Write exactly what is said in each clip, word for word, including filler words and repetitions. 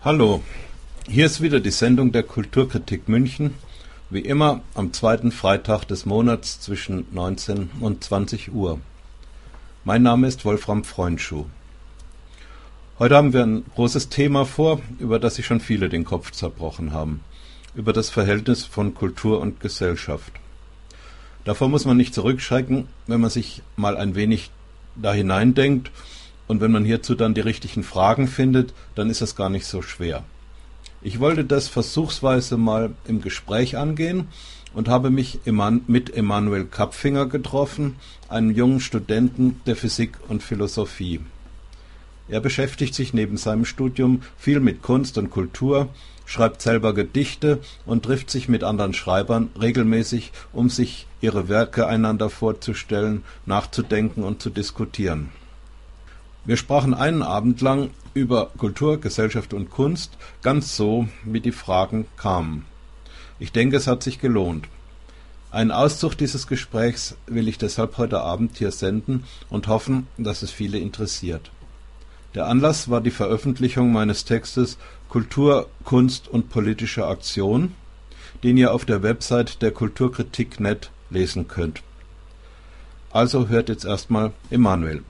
Hallo, hier ist wieder die Sendung der Kulturkritik München, wie immer am zweiten Freitag des Monats zwischen neunzehn und zwanzig Uhr. Mein Name ist Wolfram Freundschuh. Heute haben wir ein großes Thema vor, über das sich schon viele den Kopf zerbrochen haben, über das Verhältnis von Kultur und Gesellschaft. Davor muss man nicht zurückschrecken, wenn man sich mal ein wenig da hineindenkt. Und wenn man hierzu dann die richtigen Fragen findet, dann ist es gar nicht so schwer. Ich wollte das versuchsweise mal im Gespräch angehen und habe mich mit Emanuel Kapfinger getroffen, einem jungen Studenten der Physik und Philosophie. Er beschäftigt sich neben seinem Studium viel mit Kunst und Kultur, schreibt selber Gedichte und trifft sich mit anderen Schreibern regelmäßig, um sich ihre Werke einander vorzustellen, nachzudenken und zu diskutieren. Wir sprachen einen Abend lang über Kultur, Gesellschaft und Kunst, ganz so, wie die Fragen kamen. Ich denke, es hat sich gelohnt. Einen Auszug dieses Gesprächs will ich deshalb heute Abend hier senden und hoffen, dass es viele interessiert. Der Anlass war die Veröffentlichung meines Textes Kultur, Kunst und politische Aktion, den ihr auf der Website der Kulturkritik punkt net lesen könnt. Also hört jetzt erstmal Emanuel.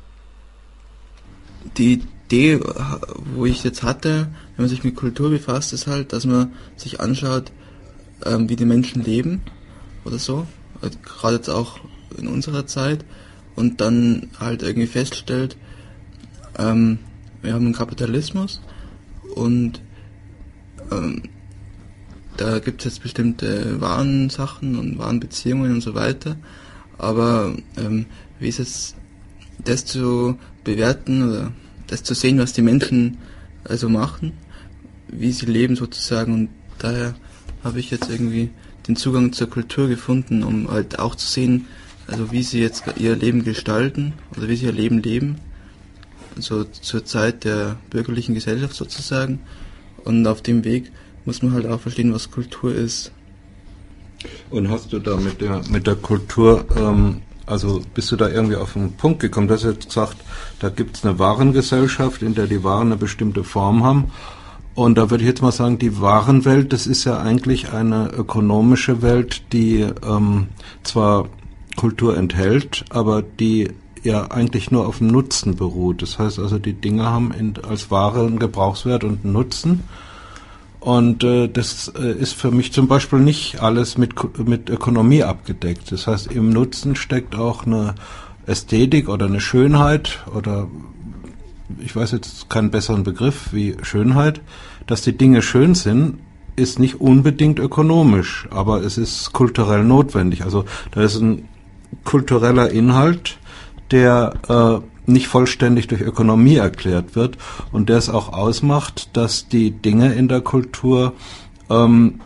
Die Idee, wo ich jetzt hatte, wenn man sich mit Kultur befasst, ist halt, dass man sich anschaut, ähm, wie die Menschen leben oder so, also gerade jetzt auch in unserer Zeit, und dann halt irgendwie feststellt, ähm, wir haben einen Kapitalismus und ähm, da gibt es jetzt bestimmte Warensachen und Warenbeziehungen und so weiter, aber ähm, wie ist es, das zu bewerten oder das zu sehen, was die Menschen also machen, wie sie leben sozusagen, und daher habe ich jetzt irgendwie den Zugang zur Kultur gefunden, um halt auch zu sehen, also wie sie jetzt ihr Leben gestalten oder wie sie ihr Leben leben, also zur Zeit der bürgerlichen Gesellschaft sozusagen, und auf dem Weg muss man halt auch verstehen, was Kultur ist. Und hast du da mit der, mit der Kultur ähm Also bist du da irgendwie auf einen Punkt gekommen? Du hast jetzt gesagt, da gibt es eine Warengesellschaft, in der die Waren eine bestimmte Form haben. Und da würde ich jetzt mal sagen, die Warenwelt, das ist ja eigentlich eine ökonomische Welt, die ähm, zwar Kultur enthält, aber die ja eigentlich nur auf dem Nutzen beruht. Das heißt also, die Dinge haben in, als Ware einen Gebrauchswert und einen Nutzen. Und äh, das äh, ist für mich zum Beispiel nicht alles mit mit Ökonomie abgedeckt. Das heißt, im Nutzen steckt auch eine Ästhetik oder eine Schönheit oder ich weiß jetzt keinen besseren Begriff wie Schönheit. Dass die Dinge schön sind, ist nicht unbedingt ökonomisch, aber es ist kulturell notwendig. Also da ist ein kultureller Inhalt, der äh, nicht vollständig durch Ökonomie erklärt wird und der es auch ausmacht, dass die Dinge in der Kultur ähm,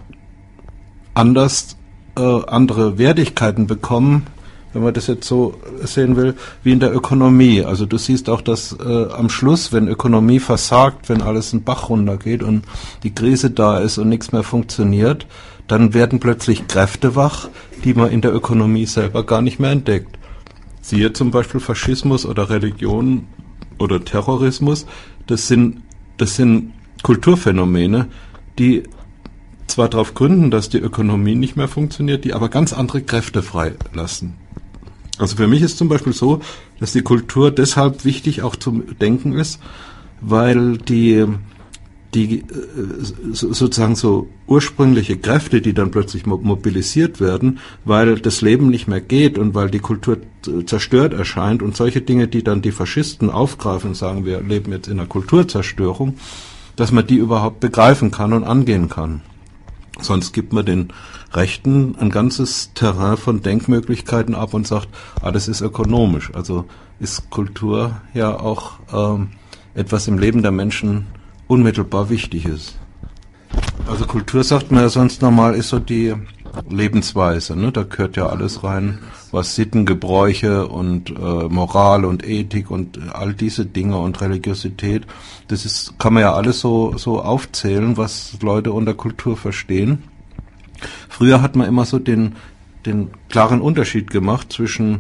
anders äh, andere Wertigkeiten bekommen, wenn man das jetzt so sehen will, wie in der Ökonomie. Also du siehst auch, dass äh, am Schluss, wenn Ökonomie versagt, wenn alles einen Bach runtergeht und die Krise da ist und nichts mehr funktioniert, dann werden plötzlich Kräfte wach, die man in der Ökonomie selber gar nicht mehr entdeckt. Siehe zum Beispiel Faschismus oder Religion oder Terrorismus, das sind, das sind Kulturphänomene, die zwar darauf gründen, dass die Ökonomie nicht mehr funktioniert, die aber ganz andere Kräfte freilassen. Also für mich ist zum Beispiel so, dass die Kultur deshalb wichtig auch zum Denken ist, weil die die sozusagen so ursprüngliche Kräfte, die dann plötzlich mobilisiert werden, weil das Leben nicht mehr geht und weil die Kultur zerstört erscheint und solche Dinge, die dann die Faschisten aufgreifen und sagen, wir leben jetzt in einer Kulturzerstörung, dass man die überhaupt begreifen kann und angehen kann. Sonst gibt man den Rechten ein ganzes Terrain von Denkmöglichkeiten ab und sagt, ah, das ist ökonomisch. Also ist Kultur ja auch ähm, etwas im Leben der Menschen unmittelbar wichtig ist. Also Kultur, sagt man ja sonst normal, ist so die Lebensweise, ne? Da gehört ja alles rein, was Sitten, Gebräuche und äh, Moral und Ethik und all diese Dinge und Religiosität, das ist, kann man ja alles so so aufzählen, was Leute unter Kultur verstehen. Früher hat man immer so den den klaren Unterschied gemacht zwischen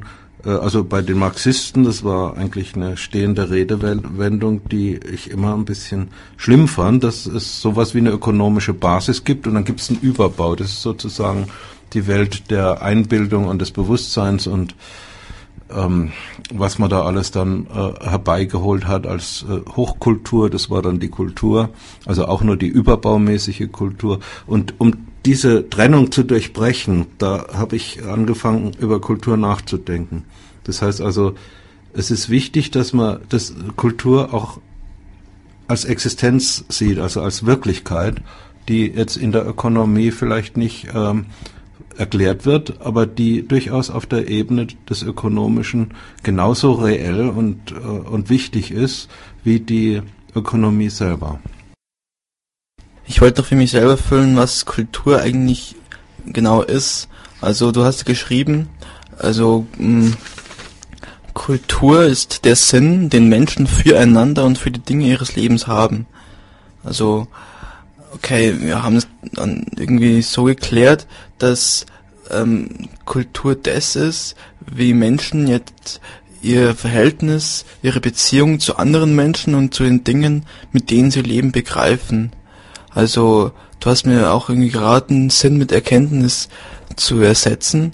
Also bei den Marxisten, das war eigentlich eine stehende Redewendung, die ich immer ein bisschen schlimm fand, dass es sowas wie eine ökonomische Basis gibt und dann gibt es einen Überbau. Das ist sozusagen die Welt der Einbildung und des Bewusstseins und ähm, was man da alles dann äh, herbeigeholt hat als äh, Hochkultur, das war dann die Kultur, also auch nur die überbaumäßige Kultur. Und um diese Trennung zu durchbrechen, da habe ich angefangen, über Kultur nachzudenken. Das heißt also, es ist wichtig, dass man das Kultur auch als Existenz sieht, also als Wirklichkeit, die jetzt in der Ökonomie vielleicht nicht ähm, erklärt wird, aber die durchaus auf der Ebene des Ökonomischen genauso reell und, äh, und wichtig ist wie die Ökonomie selber. Ich wollte doch für mich selber füllen, was Kultur eigentlich genau ist. Also du hast geschrieben, also mh, Kultur ist der Sinn, den Menschen füreinander und für die Dinge ihres Lebens haben. Also okay, wir haben es dann irgendwie so geklärt, dass ähm, Kultur das ist, wie Menschen jetzt ihr Verhältnis, ihre Beziehung zu anderen Menschen und zu den Dingen, mit denen sie leben, begreifen. Also, du hast mir auch irgendwie geraten, Sinn mit Erkenntnis zu ersetzen.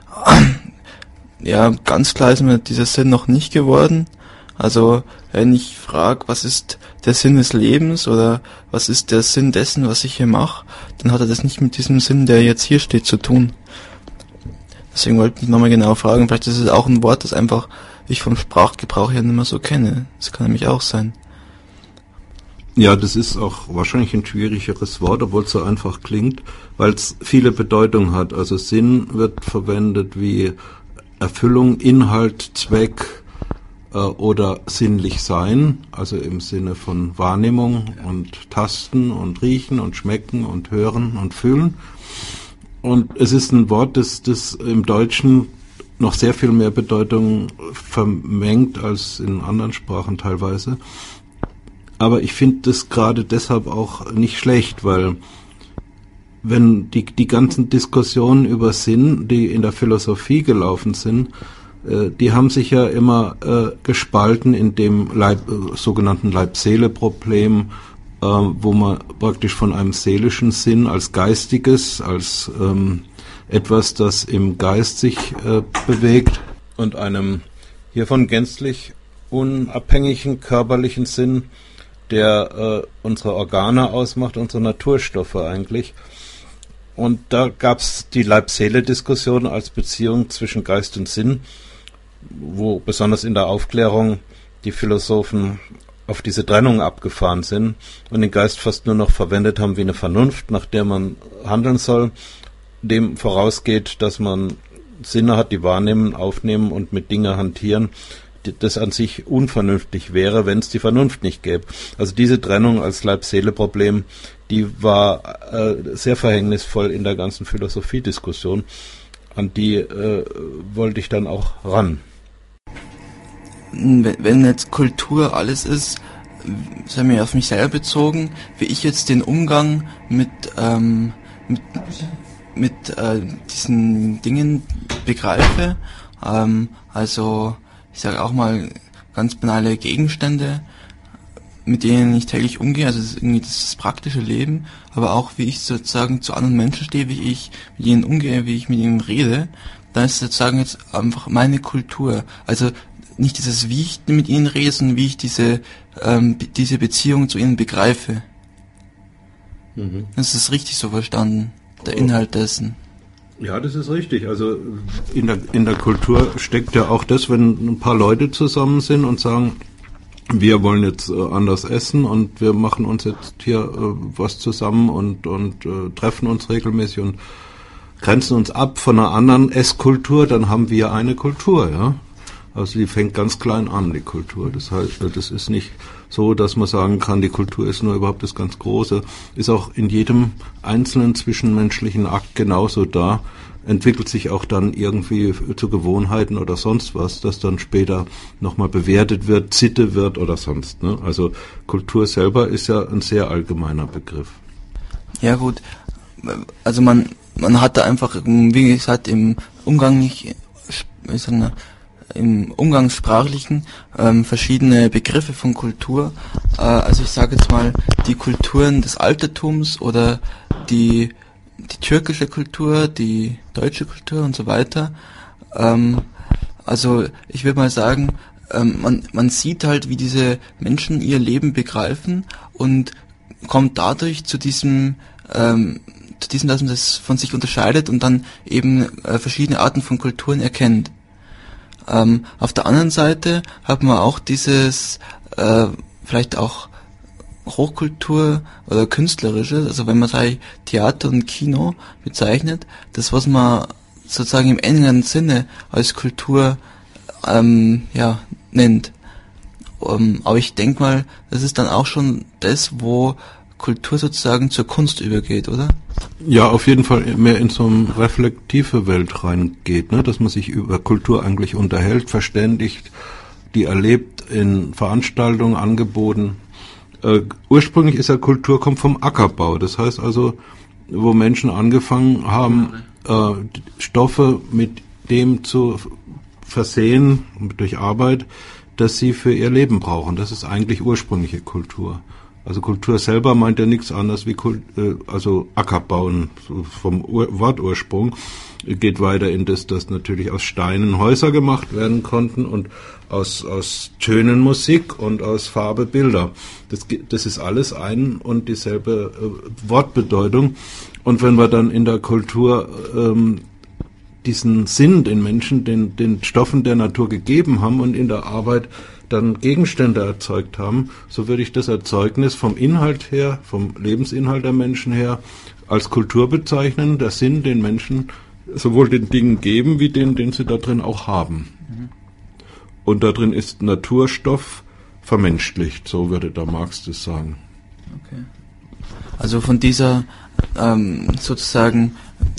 Ja, ganz klar ist mir dieser Sinn noch nicht geworden. Also, wenn ich frage, was ist der Sinn des Lebens oder was ist der Sinn dessen, was ich hier mache, dann hat er das nicht mit diesem Sinn, der jetzt hier steht, zu tun. Deswegen wollte ich nochmal genau fragen, vielleicht ist es auch ein Wort, das einfach ich vom Sprachgebrauch her nicht mehr so kenne. Das kann nämlich auch sein. Ja, das ist auch wahrscheinlich ein schwierigeres Wort, obwohl es so einfach klingt, weil es viele Bedeutungen hat. Also Sinn wird verwendet wie Erfüllung, Inhalt, Zweck äh, oder sinnlich sein, also im Sinne von Wahrnehmung und Tasten und Riechen und Schmecken und Hören und Fühlen. Und es ist ein Wort, das, das im Deutschen noch sehr viel mehr Bedeutung vermengt als in anderen Sprachen teilweise. Aber ich finde das gerade deshalb auch nicht schlecht, weil wenn die, die ganzen Diskussionen über Sinn, die in der Philosophie gelaufen sind, äh, die haben sich ja immer äh, gespalten in dem Leib, äh, sogenannten Leib-Seele-Problem, äh, wo man praktisch von einem seelischen Sinn als Geistiges, als ähm, etwas, das im Geist sich äh, bewegt, und einem hiervon gänzlich unabhängigen körperlichen Sinn, der äh, unsere Organe ausmacht, unsere Naturstoffe eigentlich. Und da gab es die Leib-Seele-Diskussion als Beziehung zwischen Geist und Sinn, wo besonders in der Aufklärung die Philosophen auf diese Trennung abgefahren sind und den Geist fast nur noch verwendet haben wie eine Vernunft, nach der man handeln soll, dem vorausgeht, dass man Sinne hat, die wahrnehmen, aufnehmen und mit Dingen hantieren, das an sich unvernünftig wäre, wenn es die Vernunft nicht gäbe. Also diese Trennung als Leib-Seele-Problem, die war äh, sehr verhängnisvoll in der ganzen Philosophiediskussion. An die äh, wollte ich dann auch ran. Wenn jetzt Kultur alles ist, das haben wir auf mich selber bezogen, wie ich jetzt den Umgang mit, ähm, mit, mit äh, diesen Dingen begreife, ähm, also ich sage auch mal ganz banale Gegenstände, mit denen ich täglich umgehe, also das ist irgendwie das praktische Leben, aber auch wie ich sozusagen zu anderen Menschen stehe, wie ich mit ihnen umgehe, wie ich mit ihnen rede, dann ist sozusagen jetzt einfach meine Kultur. Also nicht dieses, wie ich mit ihnen rede, sondern wie ich diese ähm, diese Beziehung zu ihnen begreife. Mhm. Das ist richtig so verstanden, der Inhalt dessen. Ja, das ist richtig. Also in der, in der Kultur steckt ja auch das, wenn ein paar Leute zusammen sind und sagen, wir wollen jetzt äh, anders essen und wir machen uns jetzt hier äh, was zusammen und, und äh, treffen uns regelmäßig und grenzen uns ab von einer anderen Esskultur, dann haben wir eine Kultur, ja. Also die fängt ganz klein an, die Kultur. Das heißt, das ist nicht so, dass man sagen kann, die Kultur ist nur überhaupt das ganz Große. Ist auch in jedem einzelnen zwischenmenschlichen Akt genauso da. Entwickelt sich auch dann irgendwie zu Gewohnheiten oder sonst was, das dann später nochmal bewertet wird, Sitte wird oder sonst. Ne? Also Kultur selber ist ja ein sehr allgemeiner Begriff. Ja gut, also man man hat da einfach, wie gesagt, im Umgang nicht, ich sag, im Umgangssprachlichen ähm, verschiedene Begriffe von Kultur. Äh, also ich sage jetzt mal die Kulturen des Altertums oder die die türkische Kultur, die deutsche Kultur und so weiter. Ähm, also ich würde mal sagen, ähm, man man sieht halt, wie diese Menschen ihr Leben begreifen und kommt dadurch zu diesem ähm, zu diesem, dass man das von sich unterscheidet und dann eben äh, verschiedene Arten von Kulturen erkennt. Ähm, auf der anderen Seite hat man auch dieses äh, vielleicht auch Hochkultur oder künstlerische, also wenn man sei Theater und Kino bezeichnet, das was man sozusagen im engeren Sinne als Kultur ähm, ja nennt. Um, aber ich denke mal, das ist dann auch schon das, wo Kultur sozusagen zur Kunst übergeht, oder? Ja, auf jeden Fall mehr in so eine reflektive Welt reingeht, ne? Dass man sich über Kultur eigentlich unterhält, verständigt, die erlebt in Veranstaltungen, Angeboten. Äh, ursprünglich ist ja Kultur, kommt vom Ackerbau. Das heißt also, wo Menschen angefangen haben, äh, Stoffe mit dem zu versehen, durch Arbeit, dass sie für ihr Leben brauchen. Das ist eigentlich ursprüngliche Kultur. Also Kultur selber meint ja nichts anderes wie Kult, äh, also Ackerbauen vom Ur- Wortursprung. Geht weiter in das, dass natürlich aus Steinen Häuser gemacht werden konnten und aus, aus Tönen Musik und aus Farbe Bilder. Das, das ist alles ein und dieselbe äh, Wortbedeutung. Und wenn wir dann in der Kultur ähm, diesen Sinn den Menschen, den, den Stoffen der Natur gegeben haben und in der Arbeit dann Gegenstände erzeugt haben, so würde ich das Erzeugnis vom Inhalt her, vom Lebensinhalt der Menschen her, als Kultur bezeichnen, der Sinn den Menschen sowohl den Dingen geben, wie den, den sie da drin auch haben. Mhm. Und da drin ist Naturstoff vermenschlicht, so würde der Marx das sagen. Okay. Also von dieser ähm, sozusagen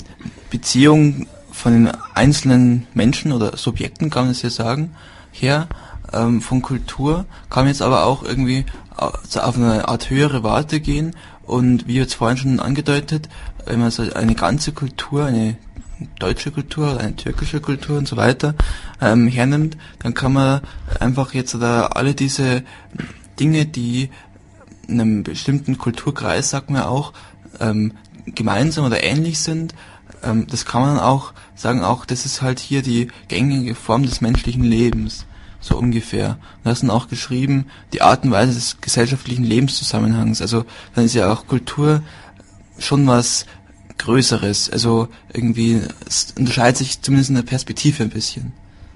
Beziehung von den einzelnen Menschen oder Subjekten, kann man es ja sagen, her, ähm, von Kultur, kann man jetzt aber auch irgendwie auf eine Art höhere Warte gehen und wie jetzt vorhin schon angedeutet, wenn man so eine ganze Kultur, eine deutsche Kultur, eine türkische Kultur und so weiter ähm, hernimmt, dann kann man einfach jetzt da alle diese Dinge, die in einem bestimmten Kulturkreis, sagt man auch, ähm, gemeinsam oder ähnlich sind, ähm, das kann man auch sagen, auch das ist halt hier die gängige Form des menschlichen Lebens, so ungefähr. Und da ist dann auch geschrieben, die Art und Weise des gesellschaftlichen Lebenszusammenhangs, also dann ist ja auch Kultur schon was Größeres, also irgendwie, es unterscheidet sich zumindest in der Perspektive ein bisschen.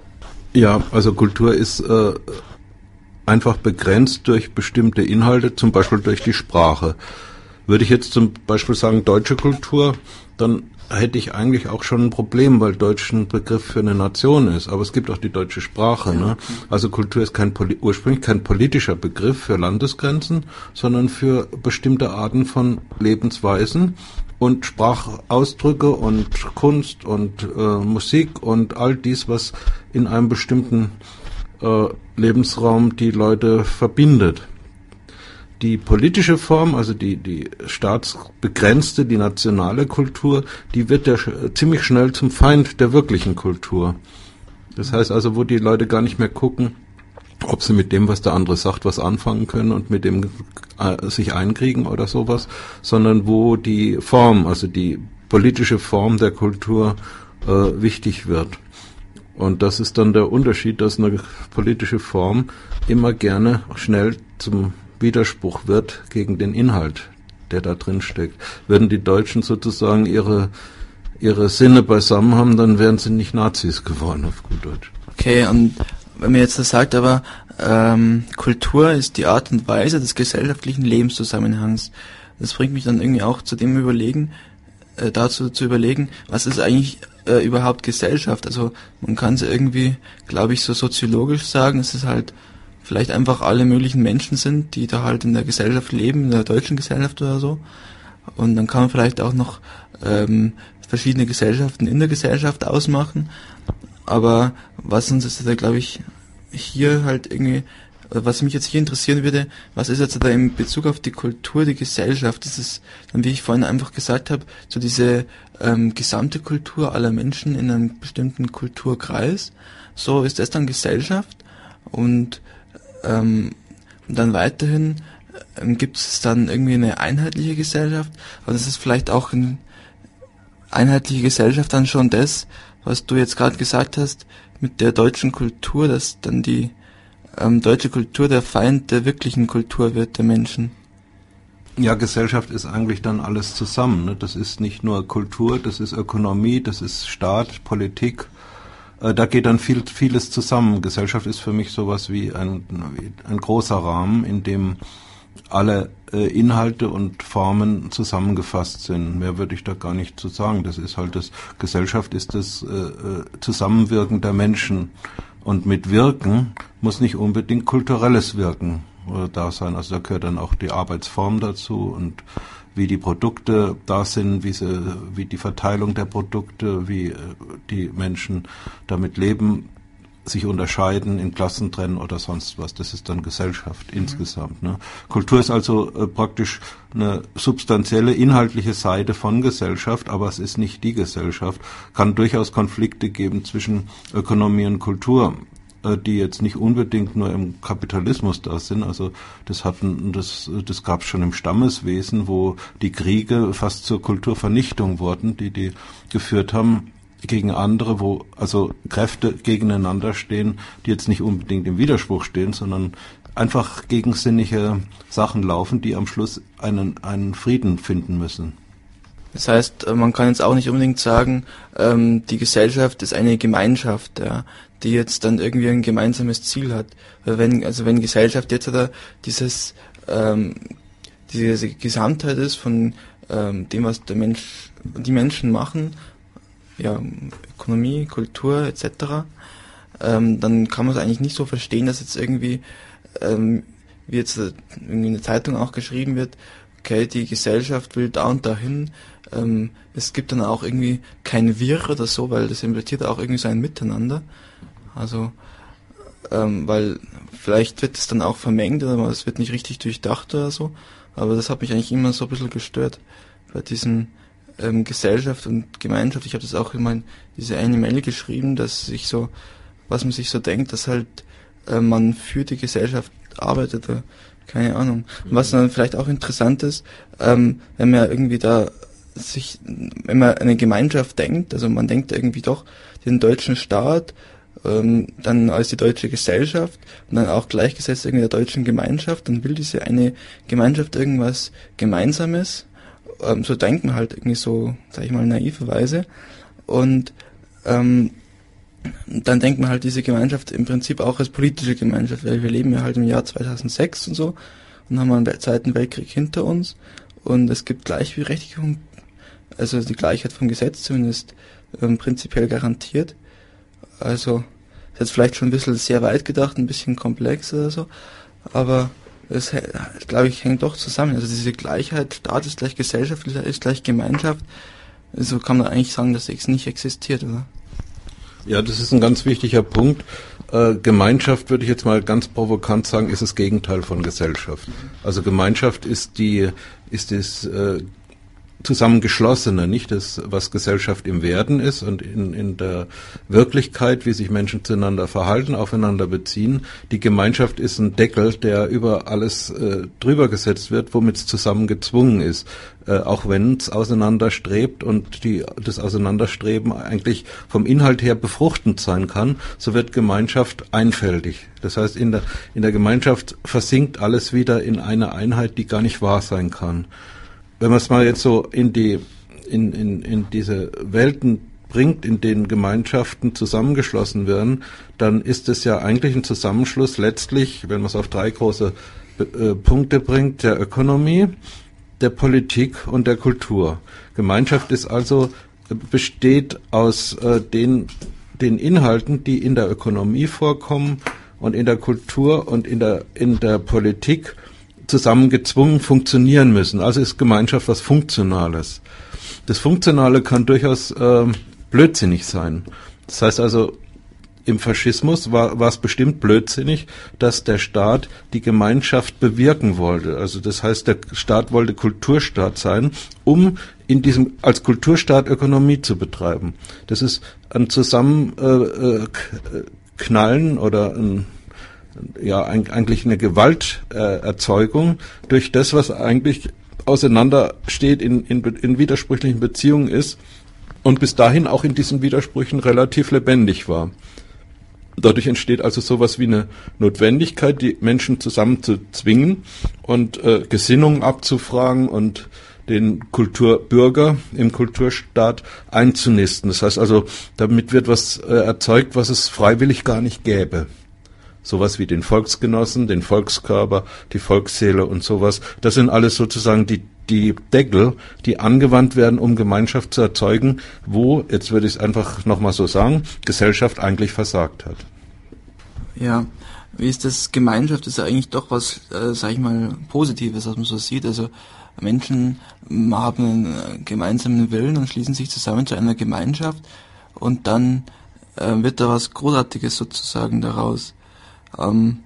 Ja, also Kultur ist äh, einfach begrenzt durch bestimmte Inhalte, zum Beispiel durch die Sprache. Würde ich jetzt zum Beispiel sagen, deutsche Kultur, dann hätte ich eigentlich auch schon ein Problem, weil Deutsch ein Begriff für eine Nation ist. Aber es gibt auch die deutsche Sprache. Ja. Ne? Also Kultur ist kein ursprünglich kein politischer Begriff für Landesgrenzen, sondern für bestimmte Arten von Lebensweisen und Sprachausdrücke und Kunst und äh, Musik und all dies, was in einem bestimmten äh, Lebensraum die Leute verbindet. Die politische Form, also die, die staatsbegrenzte, die nationale Kultur, die wird ja sch- ziemlich schnell zum Feind der wirklichen Kultur. Das heißt also, wo die Leute gar nicht mehr gucken, ob sie mit dem, was der andere sagt, was anfangen können und mit dem äh, sich einkriegen oder sowas, sondern wo die Form, also die politische Form der Kultur äh, wichtig wird. Und das ist dann der Unterschied, dass eine politische Form immer gerne schnell zum Widerspruch wird gegen den Inhalt, der da drin steckt. Würden die Deutschen sozusagen ihre ihre Sinne beisammen haben, dann wären sie nicht Nazis geworden, auf gut Deutsch. Okay, und wenn man jetzt das sagt, aber ähm, Kultur ist die Art und Weise des gesellschaftlichen Lebenszusammenhangs. Das bringt mich dann irgendwie auch zu dem Überlegen, äh, dazu zu überlegen, was ist eigentlich äh, überhaupt Gesellschaft? Also man kann es irgendwie, glaube ich, so soziologisch sagen, es ist halt vielleicht einfach alle möglichen Menschen sind, die da halt in der Gesellschaft leben, in der deutschen Gesellschaft oder so. Und dann kann man vielleicht auch noch ähm, verschiedene Gesellschaften in der Gesellschaft ausmachen. Aber was uns jetzt, glaube ich, hier halt irgendwie Was mich jetzt hier interessieren würde, was ist jetzt da in Bezug auf die Kultur, die Gesellschaft? Das ist dann, wie ich vorhin einfach gesagt habe, so diese ähm, gesamte Kultur aller Menschen in einem bestimmten Kulturkreis. So ist das dann Gesellschaft und, ähm, und dann weiterhin ähm, gibt es dann irgendwie eine einheitliche Gesellschaft, aber das ist vielleicht auch eine einheitliche Gesellschaft dann schon das, was du jetzt gerade gesagt hast, mit der deutschen Kultur, dass dann die ähm, deutsche Kultur der Feind der wirklichen Kultur wird, der Menschen. Ja, Gesellschaft ist eigentlich dann alles zusammen. Ne? Das ist nicht nur Kultur, das ist Ökonomie, das ist Staat, Politik. Äh, da geht dann viel, vieles zusammen. Gesellschaft ist für mich sowas wie ein, wie ein großer Rahmen, in dem alle äh, Inhalte und Formen zusammengefasst sind. Mehr würde ich da gar nicht zu sagen. Das ist halt das, Gesellschaft ist das äh, Zusammenwirken der Menschen. Und mit Wirken muss nicht unbedingt kulturelles Wirken äh, da sein. Also da gehört dann auch die Arbeitsform dazu und wie die Produkte da sind, wie sie, wie die Verteilung der Produkte, wie äh, die Menschen damit leben, sich unterscheiden, in Klassen trennen oder sonst was. Das ist dann Gesellschaft mhm. insgesamt. Ne? Kultur ist also äh, praktisch eine substanzielle, inhaltliche Seite von Gesellschaft, aber es ist nicht die Gesellschaft. Kann durchaus Konflikte geben zwischen Ökonomie und Kultur, äh, die jetzt nicht unbedingt nur im Kapitalismus da sind. Also das hatten, das, das gab es schon im Stammeswesen, wo die Kriege fast zur Kulturvernichtung wurden, die die geführt haben gegen andere, wo also Kräfte gegeneinander stehen, die jetzt nicht unbedingt im Widerspruch stehen, sondern einfach gegensinnige Sachen laufen, die am Schluss einen, einen Frieden finden müssen. Das heißt, man kann jetzt auch nicht unbedingt sagen, ähm, die Gesellschaft ist eine Gemeinschaft, ja, die jetzt dann irgendwie ein gemeinsames Ziel hat. Weil wenn, also wenn Gesellschaft jetzt oder dieses, ähm, diese Gesamtheit ist von ähm, dem, was der Mensch, die Menschen machen, ja, Ökonomie, Kultur et cetera, ähm, dann kann man es eigentlich nicht so verstehen, dass jetzt irgendwie, ähm, wie jetzt irgendwie in der Zeitung auch geschrieben wird, okay, die Gesellschaft will da und dahin, ähm, es gibt dann auch irgendwie kein Wir oder so, weil das impliziert auch irgendwie so ein Miteinander, also, ähm, weil vielleicht wird es dann auch vermengt oder es wird nicht richtig durchdacht oder so, aber das hat mich eigentlich immer so ein bisschen gestört bei diesem Ähm, Gesellschaft und Gemeinschaft. Ich habe das auch in mein, diese eine Mail geschrieben, dass ich so, was man sich so denkt, dass halt äh, man für die Gesellschaft arbeitet, oder keine Ahnung. Und was dann vielleicht auch interessant ist, ähm, wenn man irgendwie da sich, wenn man eine Gemeinschaft denkt, also man denkt irgendwie doch den deutschen Staat, ähm, dann als die deutsche Gesellschaft und dann auch gleichgesetzt irgendwie der deutschen Gemeinschaft, dann will diese eine Gemeinschaft irgendwas Gemeinsames. Ähm, so denken halt irgendwie so, sag ich mal, naiverweise. Und ähm, dann denkt man halt diese Gemeinschaft im Prinzip auch als politische Gemeinschaft, weil wir leben ja halt im Jahr zweitausendsechs und so und haben einen Zweiten Weltkrieg hinter uns und es gibt Gleichberechtigung, also die Gleichheit vom Gesetz zumindest ähm, prinzipiell garantiert. Also ist jetzt vielleicht schon ein bisschen sehr weit gedacht, ein bisschen komplex oder so, aber das, glaube ich, hängt doch zusammen. Also diese Gleichheit, Staat ist gleich Gesellschaft, ist gleich Gemeinschaft. So kann man eigentlich sagen, dass es nicht existiert, oder? Ja, das ist ein ganz wichtiger Punkt. Äh, Gemeinschaft, würde ich jetzt mal ganz provokant sagen, ist das Gegenteil von Gesellschaft. Also Gemeinschaft ist die, ist das äh, Zusammengeschlossene, nicht das, was Gesellschaft im Werden ist und in, in der Wirklichkeit, wie sich Menschen zueinander verhalten, aufeinander beziehen. Die Gemeinschaft ist ein Deckel, der über alles äh, drüber gesetzt wird, womit es zusammen gezwungen ist. Äh, auch wenn es auseinanderstrebt und die, das Auseinanderstreben eigentlich vom Inhalt her befruchtend sein kann, so wird Gemeinschaft einfältig. Das heißt, in der, in der Gemeinschaft versinkt alles wieder in eine Einheit, die gar nicht wahr sein kann. Wenn man es mal jetzt so in die in, in, in diese Welten bringt, in denen Gemeinschaften zusammengeschlossen werden, dann ist es ja eigentlich ein Zusammenschluss letztlich, wenn man es auf drei große äh, Punkte bringt, der Ökonomie, der Politik und der Kultur. Gemeinschaft ist also besteht aus äh, den den Inhalten, die in der Ökonomie vorkommen und in der Kultur und in der in der Politik zusammen gezwungen funktionieren müssen. Also ist Gemeinschaft was Funktionales. Das Funktionale kann durchaus äh, blödsinnig sein. Das heißt also, im Faschismus war, war es bestimmt blödsinnig, dass der Staat die Gemeinschaft bewirken wollte. Also das heißt, der Staat wollte Kulturstaat sein, um in diesem als Kulturstaat Ökonomie zu betreiben. Das ist ein Zusammenknallen äh, oder ein, ja eigentlich eine Gewalterzeugung äh, durch das, was eigentlich auseinandersteht, in, in, in widersprüchlichen Beziehungen ist und bis dahin auch in diesen Widersprüchen relativ lebendig war. Dadurch entsteht also sowas wie eine Notwendigkeit, die Menschen zusammen zu zwingen und äh, Gesinnungen abzufragen und den Kulturbürger im Kulturstaat einzunisten. Das heißt also, damit wird was äh, erzeugt, was es freiwillig gar nicht gäbe. Sowas wie den Volksgenossen, den Volkskörper, die Volksseele und sowas. Das sind alles sozusagen die die Deckel, die angewandt werden, um Gemeinschaft zu erzeugen, wo, jetzt würde ich es einfach nochmal so sagen, Gesellschaft eigentlich versagt hat. Ja, wie ist das? Gemeinschaft ist ja eigentlich doch was, äh, sag ich mal, Positives, was man so sieht. Also Menschen haben einen gemeinsamen Willen und schließen sich zusammen zu einer Gemeinschaft und dann äh, wird da was Großartiges sozusagen daraus. Ähm,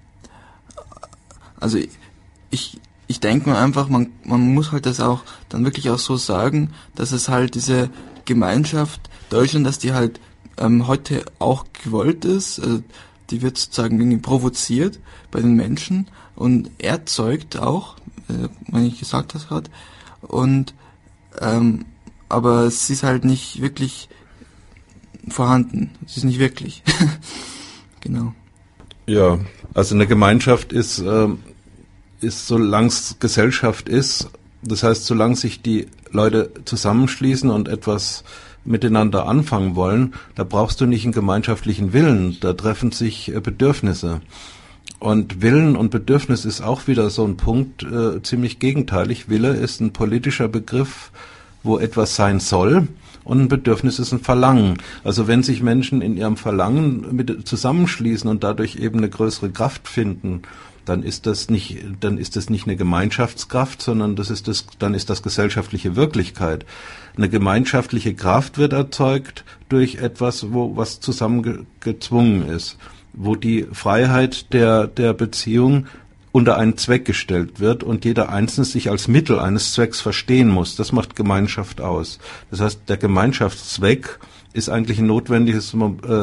also ich ich denke mir einfach, man man muss halt das auch dann wirklich auch so sagen, dass es halt diese Gemeinschaft Deutschland, dass die halt ähm, heute auch gewollt ist, also die wird sozusagen irgendwie provoziert bei den Menschen und erzeugt auch, äh, wenn ich gesagt habe gerade, und ähm, aber es ist halt nicht wirklich vorhanden, es ist nicht wirklich. Genau. Ja, also eine Gemeinschaft ist, äh, ist solange es Gesellschaft ist, das heißt, solange sich die Leute zusammenschließen und etwas miteinander anfangen wollen, da brauchst du nicht einen gemeinschaftlichen Willen, da treffen sich äh, Bedürfnisse. Und Willen und Bedürfnis ist auch wieder so ein Punkt, äh, ziemlich gegenteilig. Wille ist ein politischer Begriff, wo etwas sein soll. Und ein Bedürfnis ist ein Verlangen. Also wenn sich Menschen in ihrem Verlangen mit zusammenschließen und dadurch eben eine größere Kraft finden, dann ist das nicht, dann ist das nicht eine Gemeinschaftskraft, sondern das ist das, dann ist das gesellschaftliche Wirklichkeit. Eine gemeinschaftliche Kraft wird erzeugt durch etwas, wo was zusammengezwungen ist, wo die Freiheit der der Beziehung unter einen Zweck gestellt wird und jeder Einzelne sich als Mittel eines Zwecks verstehen muss. Das macht Gemeinschaft aus. Das heißt, der Gemeinschaftszweck ist eigentlich ein notwendiges, äh,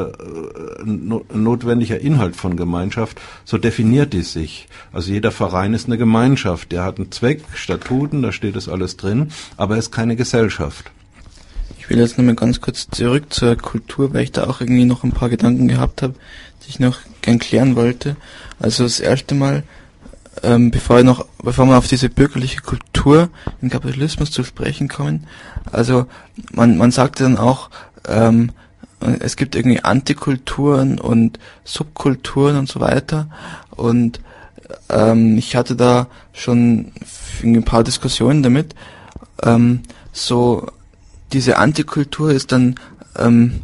ein notwendiger Inhalt von Gemeinschaft. So definiert die sich. Also jeder Verein ist eine Gemeinschaft. Der hat einen Zweck, Statuten, da steht das alles drin, aber er ist keine Gesellschaft. Ich will jetzt nochmal ganz kurz zurück zur Kultur, weil ich da auch irgendwie noch ein paar Gedanken gehabt habe, die ich noch gern klären wollte. Also das erste Mal, ähm, bevor, noch, bevor wir auf diese bürgerliche Kultur im Kapitalismus zu sprechen kommen, also man, man sagt dann auch, ähm, es gibt irgendwie Antikulturen und Subkulturen und so weiter und ähm, ich hatte da schon ein paar Diskussionen damit, ähm, so diese Antikultur ist dann ähm,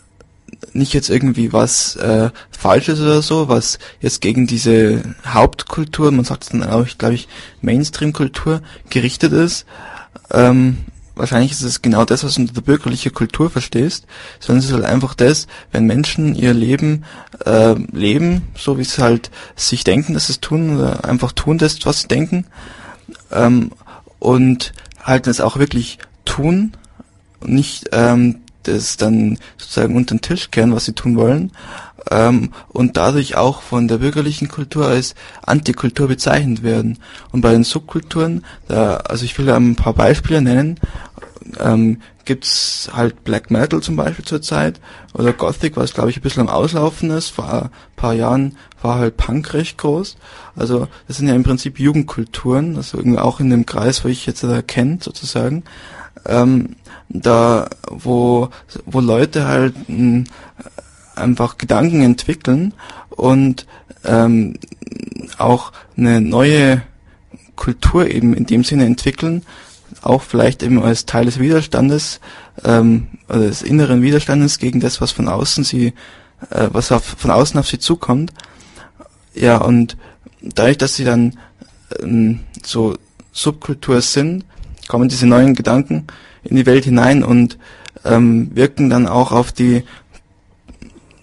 nicht jetzt irgendwie was äh, Falsches oder so, was jetzt gegen diese Hauptkultur, man sagt es dann auch, glaube ich, Mainstream-Kultur gerichtet ist. Ähm, wahrscheinlich ist es genau das, was du unter der bürgerlichen Kultur verstehst, sondern es ist halt einfach das, wenn Menschen ihr Leben äh, leben, so wie sie halt sich denken, dass sie es tun, oder einfach tun das, was sie denken, ähm, und halt das auch wirklich tun, und nicht ähm, das dann sozusagen unter den Tisch kehren, was sie tun wollen, ähm, und dadurch auch von der bürgerlichen Kultur als Antikultur bezeichnet werden. Und bei den Subkulturen, da, also ich will ein paar Beispiele nennen, ähm, gibt's halt Black Metal zum Beispiel zurzeit, oder Gothic, was glaube ich ein bisschen am Auslaufen ist. Vor ein paar Jahren war halt Punk recht groß. Also das sind ja im Prinzip Jugendkulturen, also irgendwie auch in dem Kreis, wo ich jetzt da kenne sozusagen. Ähm, da wo wo Leute halt mh, einfach Gedanken entwickeln und ähm, auch eine neue Kultur eben in dem Sinne entwickeln, auch vielleicht eben als Teil des Widerstandes, ähm, oder des inneren Widerstandes gegen das, was von außen sie, äh, was auf, von außen auf sie zukommt. Ja, und dadurch, dass sie dann ähm, so Subkultur sind, kommen diese neuen Gedanken in die Welt hinein und ähm, wirken dann auch auf die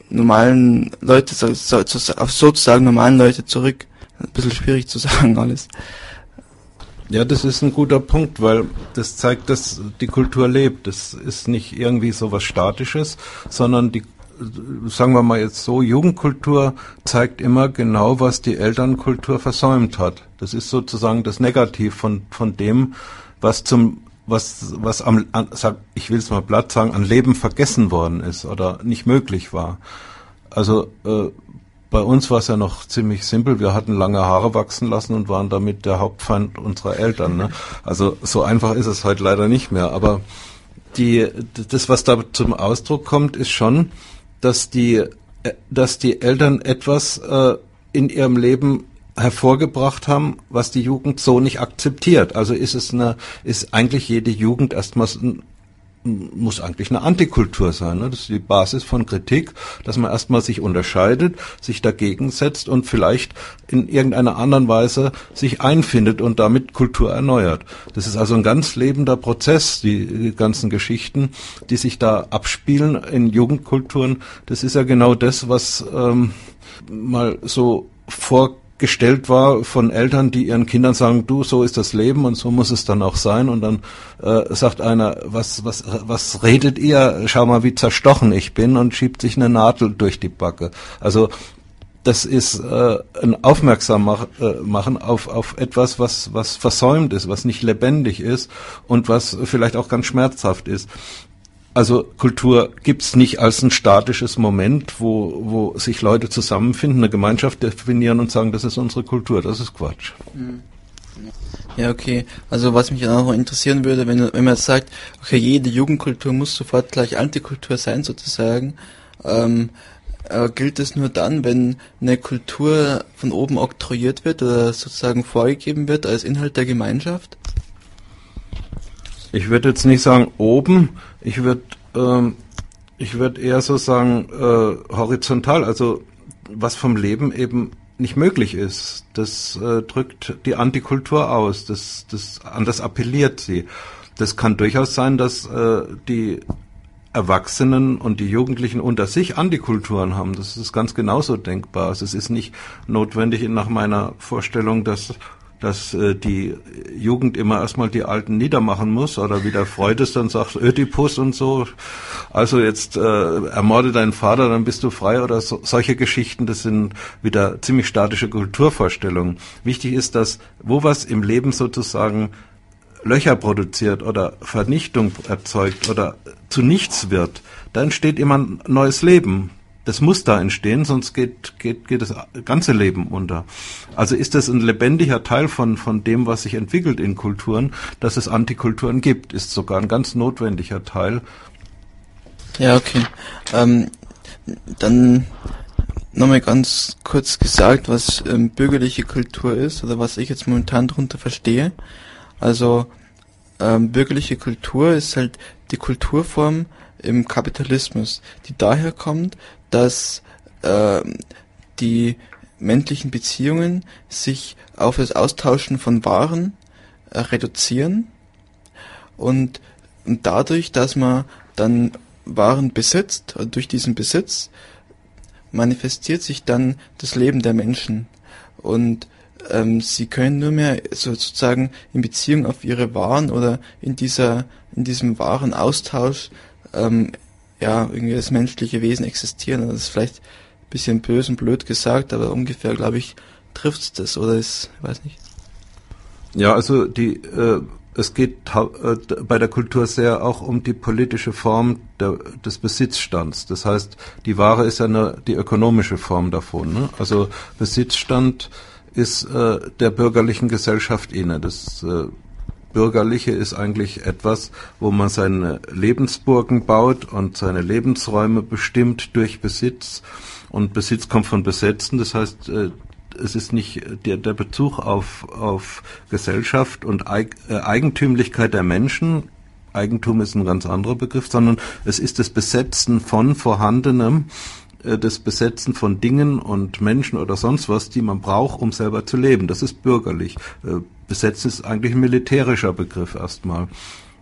normalen Leute, so, so, auf sozusagen normalen Leute zurück. Ein bisschen schwierig zu sagen alles. Ja, das ist ein guter Punkt, weil das zeigt, dass die Kultur lebt. Das ist nicht irgendwie so was Statisches, sondern die, sagen wir mal jetzt so, Jugendkultur zeigt immer genau, was die Elternkultur versäumt hat. Das ist sozusagen das Negativ von, von dem, was zum, was, was am, an, ich will es mal platt sagen, an Leben vergessen worden ist oder nicht möglich war. Also, äh, bei uns war es ja noch ziemlich simpel. Wir hatten lange Haare wachsen lassen und waren damit der Hauptfeind unserer Eltern. Ne? Also so einfach ist es heute leider nicht mehr. Aber die, das, was da zum Ausdruck kommt, ist schon, dass die, dass die Eltern etwas äh, in ihrem Leben hervorgebracht haben, was die Jugend so nicht akzeptiert. Also ist es eine, ist eigentlich jede Jugend erstmal ein muss eigentlich eine Antikultur sein. Ne? Das ist die Basis von Kritik, dass man erstmal sich unterscheidet, sich dagegen setzt und vielleicht in irgendeiner anderen Weise sich einfindet und damit Kultur erneuert. Das ist also ein ganz lebender Prozess, die, die ganzen Geschichten, die sich da abspielen in Jugendkulturen. Das ist ja genau das, was ähm, mal so vor gestellt war von Eltern, die ihren Kindern sagen, du, so ist das Leben und so muss es dann auch sein. Und dann äh, sagt einer, was, was, was redet ihr? Schau mal, wie zerstochen ich bin, und schiebt sich eine Nadel durch die Backe. Also das ist äh, ein Aufmerksam mach, äh, machen auf, auf etwas, was, was versäumt ist, was nicht lebendig ist und was vielleicht auch ganz schmerzhaft ist. Also Kultur gibt's nicht als ein statisches Moment, wo, wo sich Leute zusammenfinden, eine Gemeinschaft definieren und sagen, das ist unsere Kultur. Das ist Quatsch. Ja, okay. Also was mich auch interessieren würde, wenn, wenn man jetzt sagt, okay, jede Jugendkultur muss sofort gleich Antikultur sein, sozusagen, ähm, äh, gilt es nur dann, wenn eine Kultur von oben oktroyiert wird oder sozusagen vorgegeben wird als Inhalt der Gemeinschaft? Ich würde jetzt nicht sagen oben, ich würde ähm, ich würde eher so sagen äh, horizontal, also was vom Leben eben nicht möglich ist. Das äh, drückt die Antikultur aus, das, das, an das appelliert sie. Das kann durchaus sein, dass äh, die Erwachsenen und die Jugendlichen unter sich Antikulturen haben. Das ist ganz genauso denkbar. Also es ist nicht notwendig nach meiner Vorstellung, dass dass äh, die Jugend immer erstmal die Alten niedermachen muss, oder wie der Freud es dann sagt, Ödipus und so, also jetzt äh, ermorde deinen Vater, dann bist du frei, oder so, solche Geschichten, das sind wieder ziemlich statische Kulturvorstellungen. Wichtig ist, dass wo was im Leben sozusagen Löcher produziert oder Vernichtung erzeugt oder zu nichts wird, da entsteht immer ein neues Leben. Das muss da entstehen, sonst geht, geht, geht das ganze Leben unter. Also ist das ein lebendiger Teil von, von dem, was sich entwickelt in Kulturen, dass es Antikulturen gibt, ist sogar ein ganz notwendiger Teil. Ja, okay. Ähm, dann nochmal ganz kurz gesagt, was ähm, bürgerliche Kultur ist, oder was ich jetzt momentan darunter verstehe. Also ähm, bürgerliche Kultur ist halt die Kulturform im Kapitalismus, die daher kommt, dass äh, die menschlichen Beziehungen sich auf das Austauschen von Waren äh, reduzieren und, und dadurch, dass man dann Waren besitzt, durch diesen Besitz manifestiert sich dann das Leben der Menschen, und ähm, sie können nur mehr sozusagen in Beziehung auf ihre Waren oder in dieser in diesem Warenaustausch ähm, ja, irgendwie das menschliche Wesen existieren. Das ist vielleicht ein bisschen böse und blöd gesagt, aber ungefähr, glaube ich, trifft's das, oder ist, ich weiß nicht. Ja, also die, äh, es geht äh, bei der Kultur sehr auch um die politische Form der, des Besitzstands. Das heißt, die Ware ist ja eine, die ökonomische Form davon. Ne? Also Besitzstand ist äh, der bürgerlichen Gesellschaft inne. Das äh, Bürgerliche ist eigentlich etwas, wo man seine Lebensburgen baut und seine Lebensräume bestimmt durch Besitz. Und Besitz kommt von Besetzen, das heißt, es ist nicht der, der Bezug auf, auf Gesellschaft und Eig, äh, Eigentümlichkeit der Menschen. Eigentum ist ein ganz anderer Begriff, sondern es ist das Besetzen von Vorhandenem, äh, das Besetzen von Dingen und Menschen oder sonst was, die man braucht, um selber zu leben. Das ist bürgerlich. Äh, Besetzt ist eigentlich ein militärischer Begriff erstmal.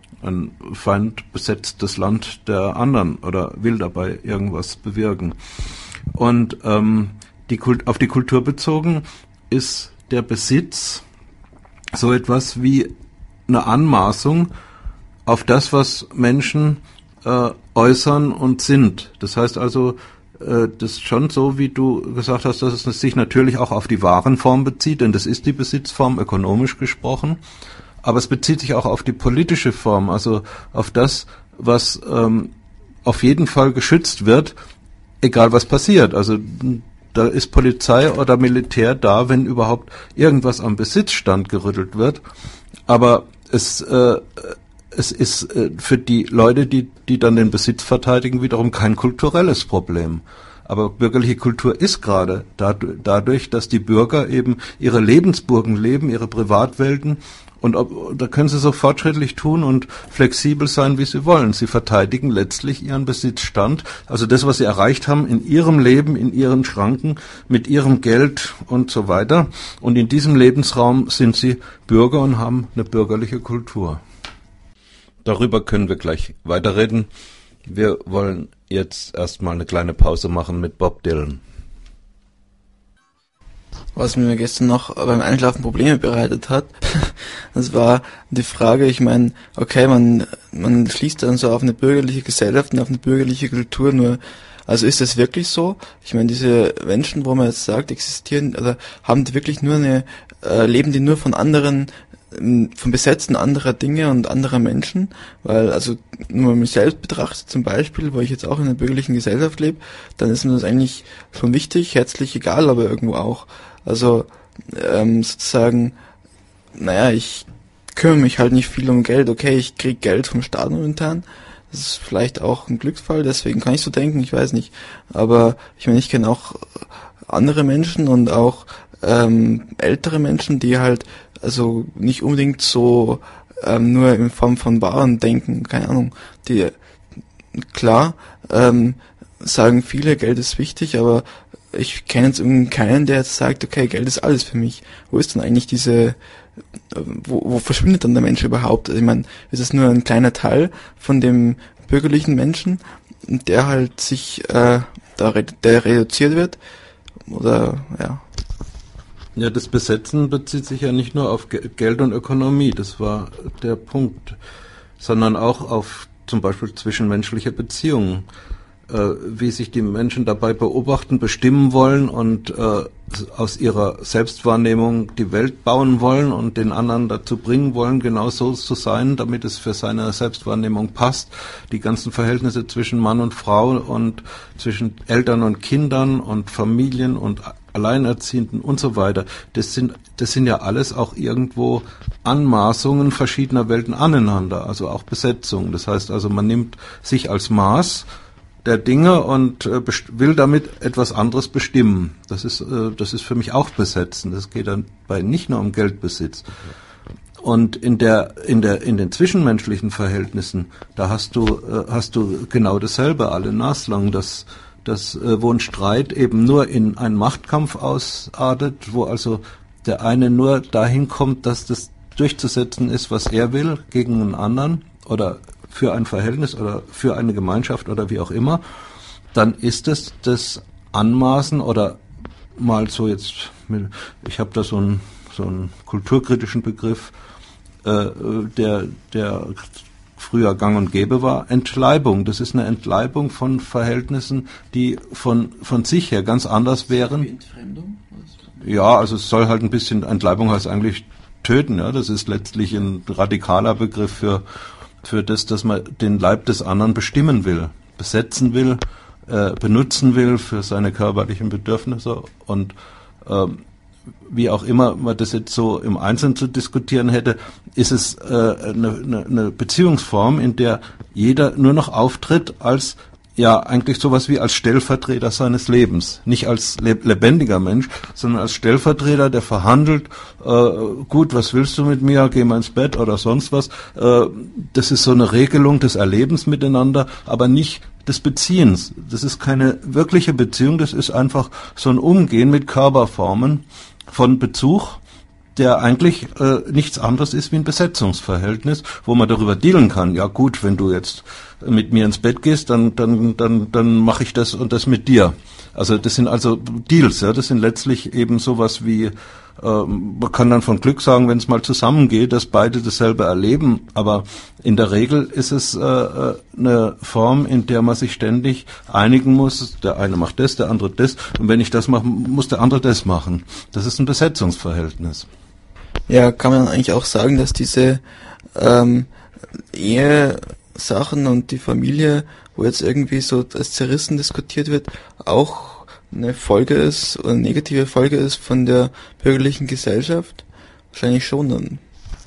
Ein Feind besetzt das Land der anderen oder will dabei irgendwas bewirken. Und ähm, die Kult, auf die Kultur bezogen ist der Besitz so etwas wie eine Anmaßung auf das, was Menschen äh, äußern und sind. Das heißt also, äh, das ist schon so, wie du gesagt hast, dass es sich natürlich auch auf die Warenform bezieht, denn das ist die Besitzform, ökonomisch gesprochen. Aber es bezieht sich auch auf die politische Form, also auf das, was ähm, auf jeden Fall geschützt wird, egal was passiert. Also da ist Polizei oder Militär da, wenn überhaupt irgendwas am Besitzstand gerüttelt wird. Aber es, äh, es ist äh, für die Leute, die, die dann den Besitz verteidigen, wiederum kein kulturelles Problem. Aber bürgerliche Kultur ist gerade dadurch, dass die Bürger eben ihre Lebensburgen leben, ihre Privatwelten. Und ob, da können sie so fortschrittlich tun und flexibel sein, wie sie wollen. Sie verteidigen letztlich ihren Besitzstand, also das, was sie erreicht haben in ihrem Leben, in ihren Schranken, mit ihrem Geld und so weiter. Und in diesem Lebensraum sind sie Bürger und haben eine bürgerliche Kultur. Darüber können wir gleich weiterreden. Wir wollen jetzt erstmal eine kleine Pause machen mit Bob Dylan. Was mir gestern noch beim Einschlafen Probleme bereitet hat, das war die Frage, ich meine, okay, man man schließt dann so auf eine bürgerliche Gesellschaft und auf eine bürgerliche Kultur, nur, also ist das wirklich so? Ich meine, diese Menschen, wo man jetzt sagt, existieren, oder haben die wirklich nur eine, äh, leben die nur von anderen, vom Besetzen anderer Dinge und anderer Menschen, weil, also, nur mich selbst betrachtet zum Beispiel, wo ich jetzt auch in einer bürgerlichen Gesellschaft lebe, dann ist mir das eigentlich schon wichtig, herzlich egal, aber irgendwo auch. Also, ähm, sozusagen, naja, ich kümmere mich halt nicht viel um Geld, okay, ich krieg Geld vom Staat momentan, das ist vielleicht auch ein Glücksfall, deswegen kann ich so denken, ich weiß nicht, aber ich meine, ich kenne auch andere Menschen und auch ähm, ältere Menschen, die halt also nicht unbedingt so ähm, nur in Form von Waren denken, keine Ahnung, die, klar, ähm, sagen viele, Geld ist wichtig, aber ich kenne jetzt irgendwie keinen, der jetzt sagt, okay, Geld ist alles für mich. Wo ist denn eigentlich diese, wo, wo verschwindet dann der Mensch überhaupt? Also ich meine, ist es nur ein kleiner Teil von dem bürgerlichen Menschen, der halt sich, äh, da der reduziert wird? Oder, ja. Ja, das Besetzen bezieht sich ja nicht nur auf Ge- Geld und Ökonomie, das war der Punkt, sondern auch auf zum Beispiel zwischenmenschliche Beziehungen, äh, wie sich die Menschen dabei beobachten, bestimmen wollen und äh, aus ihrer Selbstwahrnehmung die Welt bauen wollen und den anderen dazu bringen wollen, genau so zu sein, damit es für seine Selbstwahrnehmung passt. Die ganzen Verhältnisse zwischen Mann und Frau und zwischen Eltern und Kindern und Familien und Alleinerziehenden und so weiter, das sind, das sind ja alles auch irgendwo Anmaßungen verschiedener Welten aneinander, also auch Besetzungen. Das heißt also, man nimmt sich als Maß der Dinge und äh, best- will damit etwas anderes bestimmen. Das ist, äh, das ist für mich auch Besetzen. Das geht dann bei nicht nur um Geldbesitz. Und in der, in der, in den zwischenmenschlichen Verhältnissen, da hast du, äh, hast du genau dasselbe alle naslang, dass Das, äh, wo ein Streit eben nur in einen Machtkampf ausartet, wo also der eine nur dahin kommt, dass das durchzusetzen ist, was er will, gegen einen anderen oder für ein Verhältnis oder für eine Gemeinschaft oder wie auch immer, dann ist es das Anmaßen oder mal so jetzt, ich habe da so einen, so einen kulturkritischen Begriff, äh, der, der früher gang und gäbe war, Entleibung. Das ist eine Entleibung von Verhältnissen, die von, von sich her ganz anders wären. Entfremdung? Ja, also es soll halt ein bisschen, Entleibung heißt eigentlich töten, ja. Das ist letztlich ein radikaler Begriff für, für das, dass man den Leib des anderen bestimmen will, besetzen will, äh, benutzen will für seine körperlichen Bedürfnisse und, ähm, wie auch immer man das jetzt so im Einzelnen zu diskutieren hätte, ist es äh, eine, eine, eine Beziehungsform, in der jeder nur noch auftritt als, ja, eigentlich sowas wie als Stellvertreter seines Lebens. Nicht als leb- lebendiger Mensch, sondern als Stellvertreter, der verhandelt, äh, gut, was willst du mit mir, geh mal ins Bett oder sonst was. Äh, das ist so eine Regelung des Erlebens miteinander, aber nicht des Beziehens. Das ist keine wirkliche Beziehung, das ist einfach so ein Umgehen mit Körperformen von Bezug der eigentlich äh, nichts anderes ist wie ein Besetzungsverhältnis, wo man darüber dealen kann. Ja gut, wenn du jetzt mit mir ins Bett gehst, dann dann dann dann mache ich das und das mit dir. Also das sind also Deals, ja, das sind letztlich eben sowas wie, äh, man kann dann von Glück sagen, wenn es mal zusammengeht, dass beide dasselbe erleben, aber in der Regel ist es äh, eine Form, in der man sich ständig einigen muss, der eine macht das, der andere das, und wenn ich das mache, muss der andere das machen. Das ist ein Besetzungsverhältnis. Ja, kann man eigentlich auch sagen, dass diese ähm, Ehesachen und die Familie, wo jetzt irgendwie so als zerrissen diskutiert wird, auch eine Folge ist, oder eine negative Folge ist von der bürgerlichen Gesellschaft? Wahrscheinlich schon dann.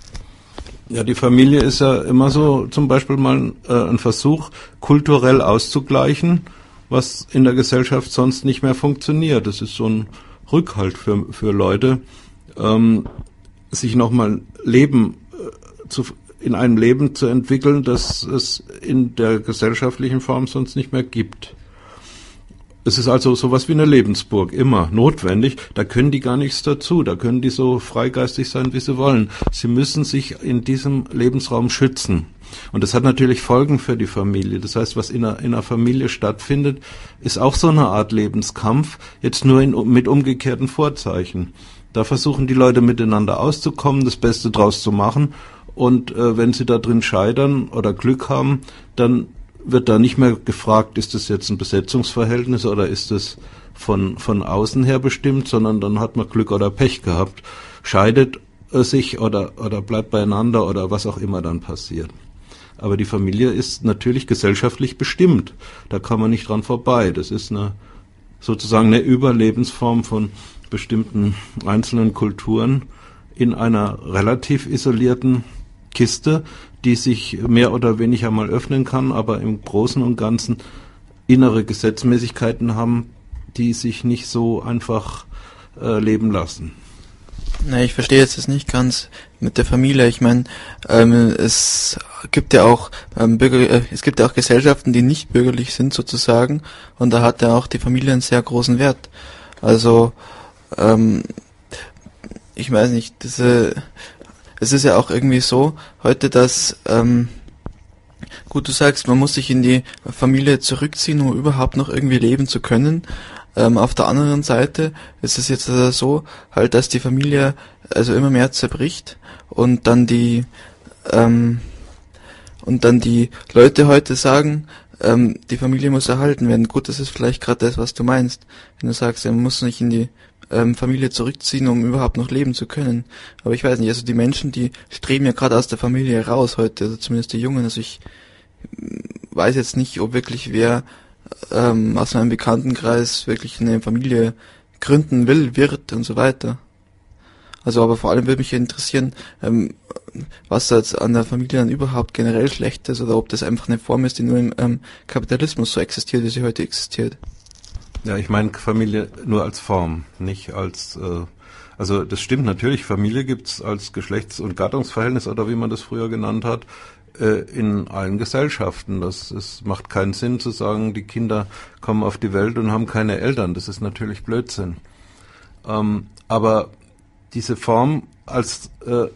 Ja, die Familie ist ja immer so zum Beispiel mal äh, ein Versuch, kulturell auszugleichen, was in der Gesellschaft sonst nicht mehr funktioniert. Das ist so ein Rückhalt für, für Leute, ähm, sich nochmal Leben äh, zu, in einem Leben zu entwickeln, das es in der gesellschaftlichen Form sonst nicht mehr gibt. Es ist also sowas wie eine Lebensburg, immer notwendig. Da können die gar nichts dazu. Da können die so freigeistig sein, wie sie wollen. Sie müssen sich in diesem Lebensraum schützen. Und das hat natürlich Folgen für die Familie. Das heißt, was in einer, in einer Familie stattfindet, ist auch so eine Art Lebenskampf, jetzt nur in, mit umgekehrten Vorzeichen. Da versuchen die Leute miteinander auszukommen, das Beste draus zu machen. Und äh, wenn sie da drin scheitern oder Glück haben, dann wird da nicht mehr gefragt, ist das jetzt ein Besetzungsverhältnis oder ist das von von außen her bestimmt, sondern dann hat man Glück oder Pech gehabt, scheidet äh, sich oder oder bleibt beieinander oder was auch immer dann passiert. Aber die Familie ist natürlich gesellschaftlich bestimmt, da kann man nicht dran vorbei. Das ist eine sozusagen eine Überlebensform von bestimmten einzelnen Kulturen in einer relativ isolierten Kiste, die sich mehr oder weniger mal öffnen kann, aber im Großen und Ganzen innere Gesetzmäßigkeiten haben, die sich nicht so einfach äh, leben lassen. Na, ich verstehe jetzt das nicht ganz mit der Familie. Ich meine, ähm, es gibt ja auch ähm, Bürger, äh, es gibt ja auch Gesellschaften, die nicht bürgerlich sind sozusagen, und da hat ja auch die Familie einen sehr großen Wert. Also ähm, ich weiß nicht, diese es ist ja auch irgendwie so heute, dass, ähm, gut, du sagst, man muss sich in die Familie zurückziehen, um überhaupt noch irgendwie leben zu können. Ähm, auf der anderen Seite ist es jetzt also so, halt, dass die Familie also immer mehr zerbricht und dann die, ähm, und dann die Leute heute sagen, ähm, die Familie muss erhalten werden. Gut, das ist vielleicht gerade das, was du meinst, wenn du sagst, man muss sich in die Ähm, Familie zurückziehen, um überhaupt noch leben zu können. Aber ich weiß nicht, also die Menschen, die streben ja gerade aus der Familie raus heute, also zumindest die Jungen. Also ich weiß jetzt nicht, ob wirklich wer ähm, aus meinem Bekanntenkreis wirklich eine Familie gründen will, wird und so weiter. Also aber vor allem würde mich interessieren, ähm, was da jetzt an der Familie dann überhaupt generell schlecht ist, oder ob das einfach eine Form ist, die nur im ähm, Kapitalismus so existiert, wie sie heute existiert. Ja, ich meine Familie nur als Form, nicht als, äh, also das stimmt natürlich, Familie gibt's als Geschlechts- und Gattungsverhältnis oder wie man das früher genannt hat, äh, in allen Gesellschaften. Das ist, macht keinen Sinn zu sagen, die Kinder kommen auf die Welt und haben keine Eltern. Das ist natürlich Blödsinn. Ähm, aber diese Form als äh,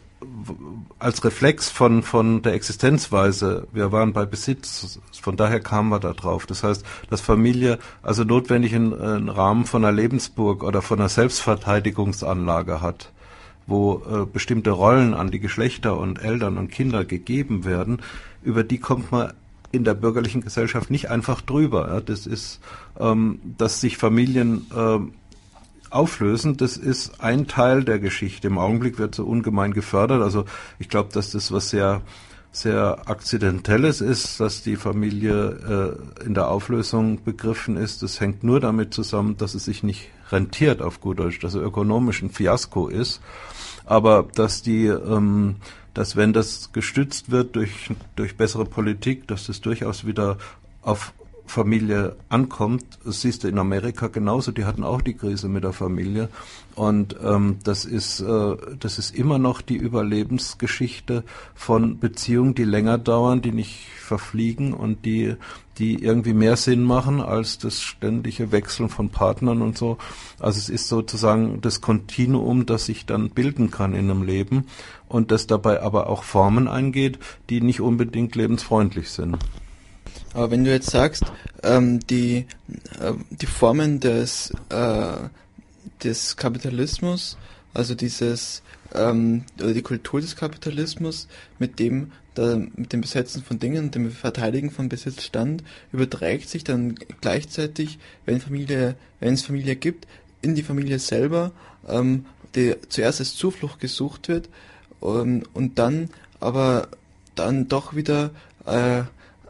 als Reflex von von der Existenzweise, wir waren bei Besitz, von daher kamen wir da drauf. Das heißt, dass Familie also notwendig einen, einen Rahmen von einer Lebensburg oder von einer Selbstverteidigungsanlage hat, wo äh, bestimmte Rollen an die Geschlechter und Eltern und Kinder gegeben werden, über die kommt man in der bürgerlichen Gesellschaft nicht einfach drüber. Ja. Das ist, ähm, dass sich Familien äh, auflösen, das ist ein Teil der Geschichte. Im Augenblick wird so ungemein gefördert. Also ich glaube, dass das was sehr, sehr Akzidentelles ist, dass die Familie äh, in der Auflösung begriffen ist. Das hängt nur damit zusammen, dass es sich nicht rentiert, auf gut Deutsch, dass es ökonomisch ein Fiasko ist. Aber dass die, ähm, dass wenn das gestützt wird durch, durch bessere Politik, dass das durchaus wieder auf Familie ankommt, das siehst du in Amerika genauso, die hatten auch die Krise mit der Familie und ähm, das ist äh, das ist immer noch die Überlebensgeschichte von Beziehungen, die länger dauern, die nicht verfliegen und die die irgendwie mehr Sinn machen als das ständige Wechseln von Partnern und so. Also es ist sozusagen das Kontinuum, das sich dann bilden kann in einem Leben und das dabei aber auch Formen eingeht, die nicht unbedingt lebensfreundlich sind. Aber wenn du jetzt sagst, ähm, die, äh, die Formen des, äh, des Kapitalismus, also dieses, ähm, oder die Kultur des Kapitalismus, mit dem, da, mit dem Besetzen von Dingen, dem Verteidigen von Besitzstand, überträgt sich dann gleichzeitig, wenn Familie, wenn es Familie gibt, in die Familie selber, ähm, die zuerst als Zuflucht gesucht wird, ähm, und dann aber dann doch wieder, äh,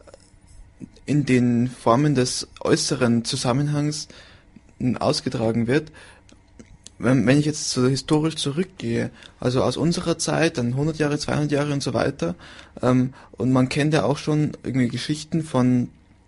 in den Formen des äußeren Zusammenhangs ausgetragen wird. Wenn, wenn ich jetzt so historisch zurückgehe, also aus unserer Zeit, dann hundert Jahre, zweihundert Jahre und so weiter, ähm, und man kennt ja auch schon irgendwie Geschichten von,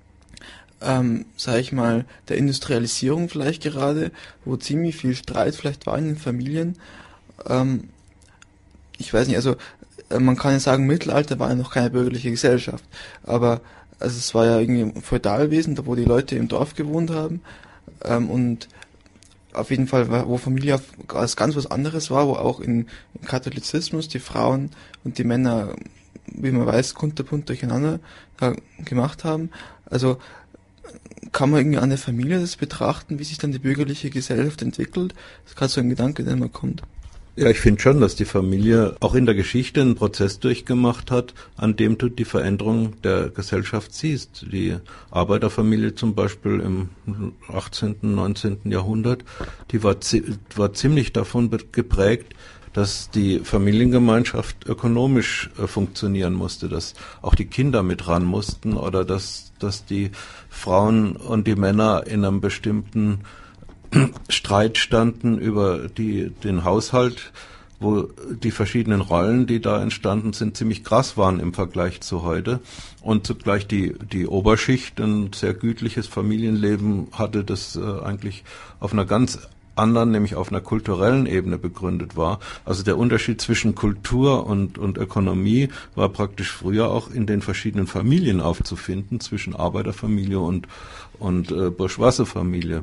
ähm, sag ich mal, der Industrialisierung vielleicht gerade, wo ziemlich viel Streit vielleicht war in den Familien. Ähm, ich weiß nicht, also äh, man kann ja sagen, Mittelalter war ja noch keine bürgerliche Gesellschaft, aber also es war ja irgendwie ein Feudalwesen, da wo die Leute im Dorf gewohnt haben, ähm, und auf jeden Fall, wo Familie als ganz was anderes war, wo auch in, im Katholizismus die Frauen und die Männer, wie man weiß, kunterbunt durcheinander äh, gemacht haben. Also kann man irgendwie an der Familie das betrachten, wie sich dann die bürgerliche Gesellschaft entwickelt? Das ist gerade so ein Gedanke, der mir kommt. Ja, ich finde schon, dass die Familie auch in der Geschichte einen Prozess durchgemacht hat, an dem du die Veränderung der Gesellschaft siehst. Die Arbeiterfamilie zum Beispiel im achtzehnten, neunzehnten Jahrhundert, die war, war ziemlich davon geprägt, dass die Familiengemeinschaft ökonomisch äh, funktionieren musste, dass auch die Kinder mit ran mussten oder dass, dass die Frauen und die Männer in einem bestimmten Streit standen über die, den Haushalt, wo die verschiedenen Rollen, die da entstanden sind, ziemlich krass waren im Vergleich zu heute. Und zugleich die, die Oberschicht ein sehr gütliches Familienleben hatte, das äh, eigentlich auf einer ganz anderen, nämlich auf einer kulturellen Ebene begründet war. Also der Unterschied zwischen Kultur und, und Ökonomie war praktisch früher auch in den verschiedenen Familien aufzufinden, zwischen Arbeiterfamilie und, und äh, bourgeoise Familie.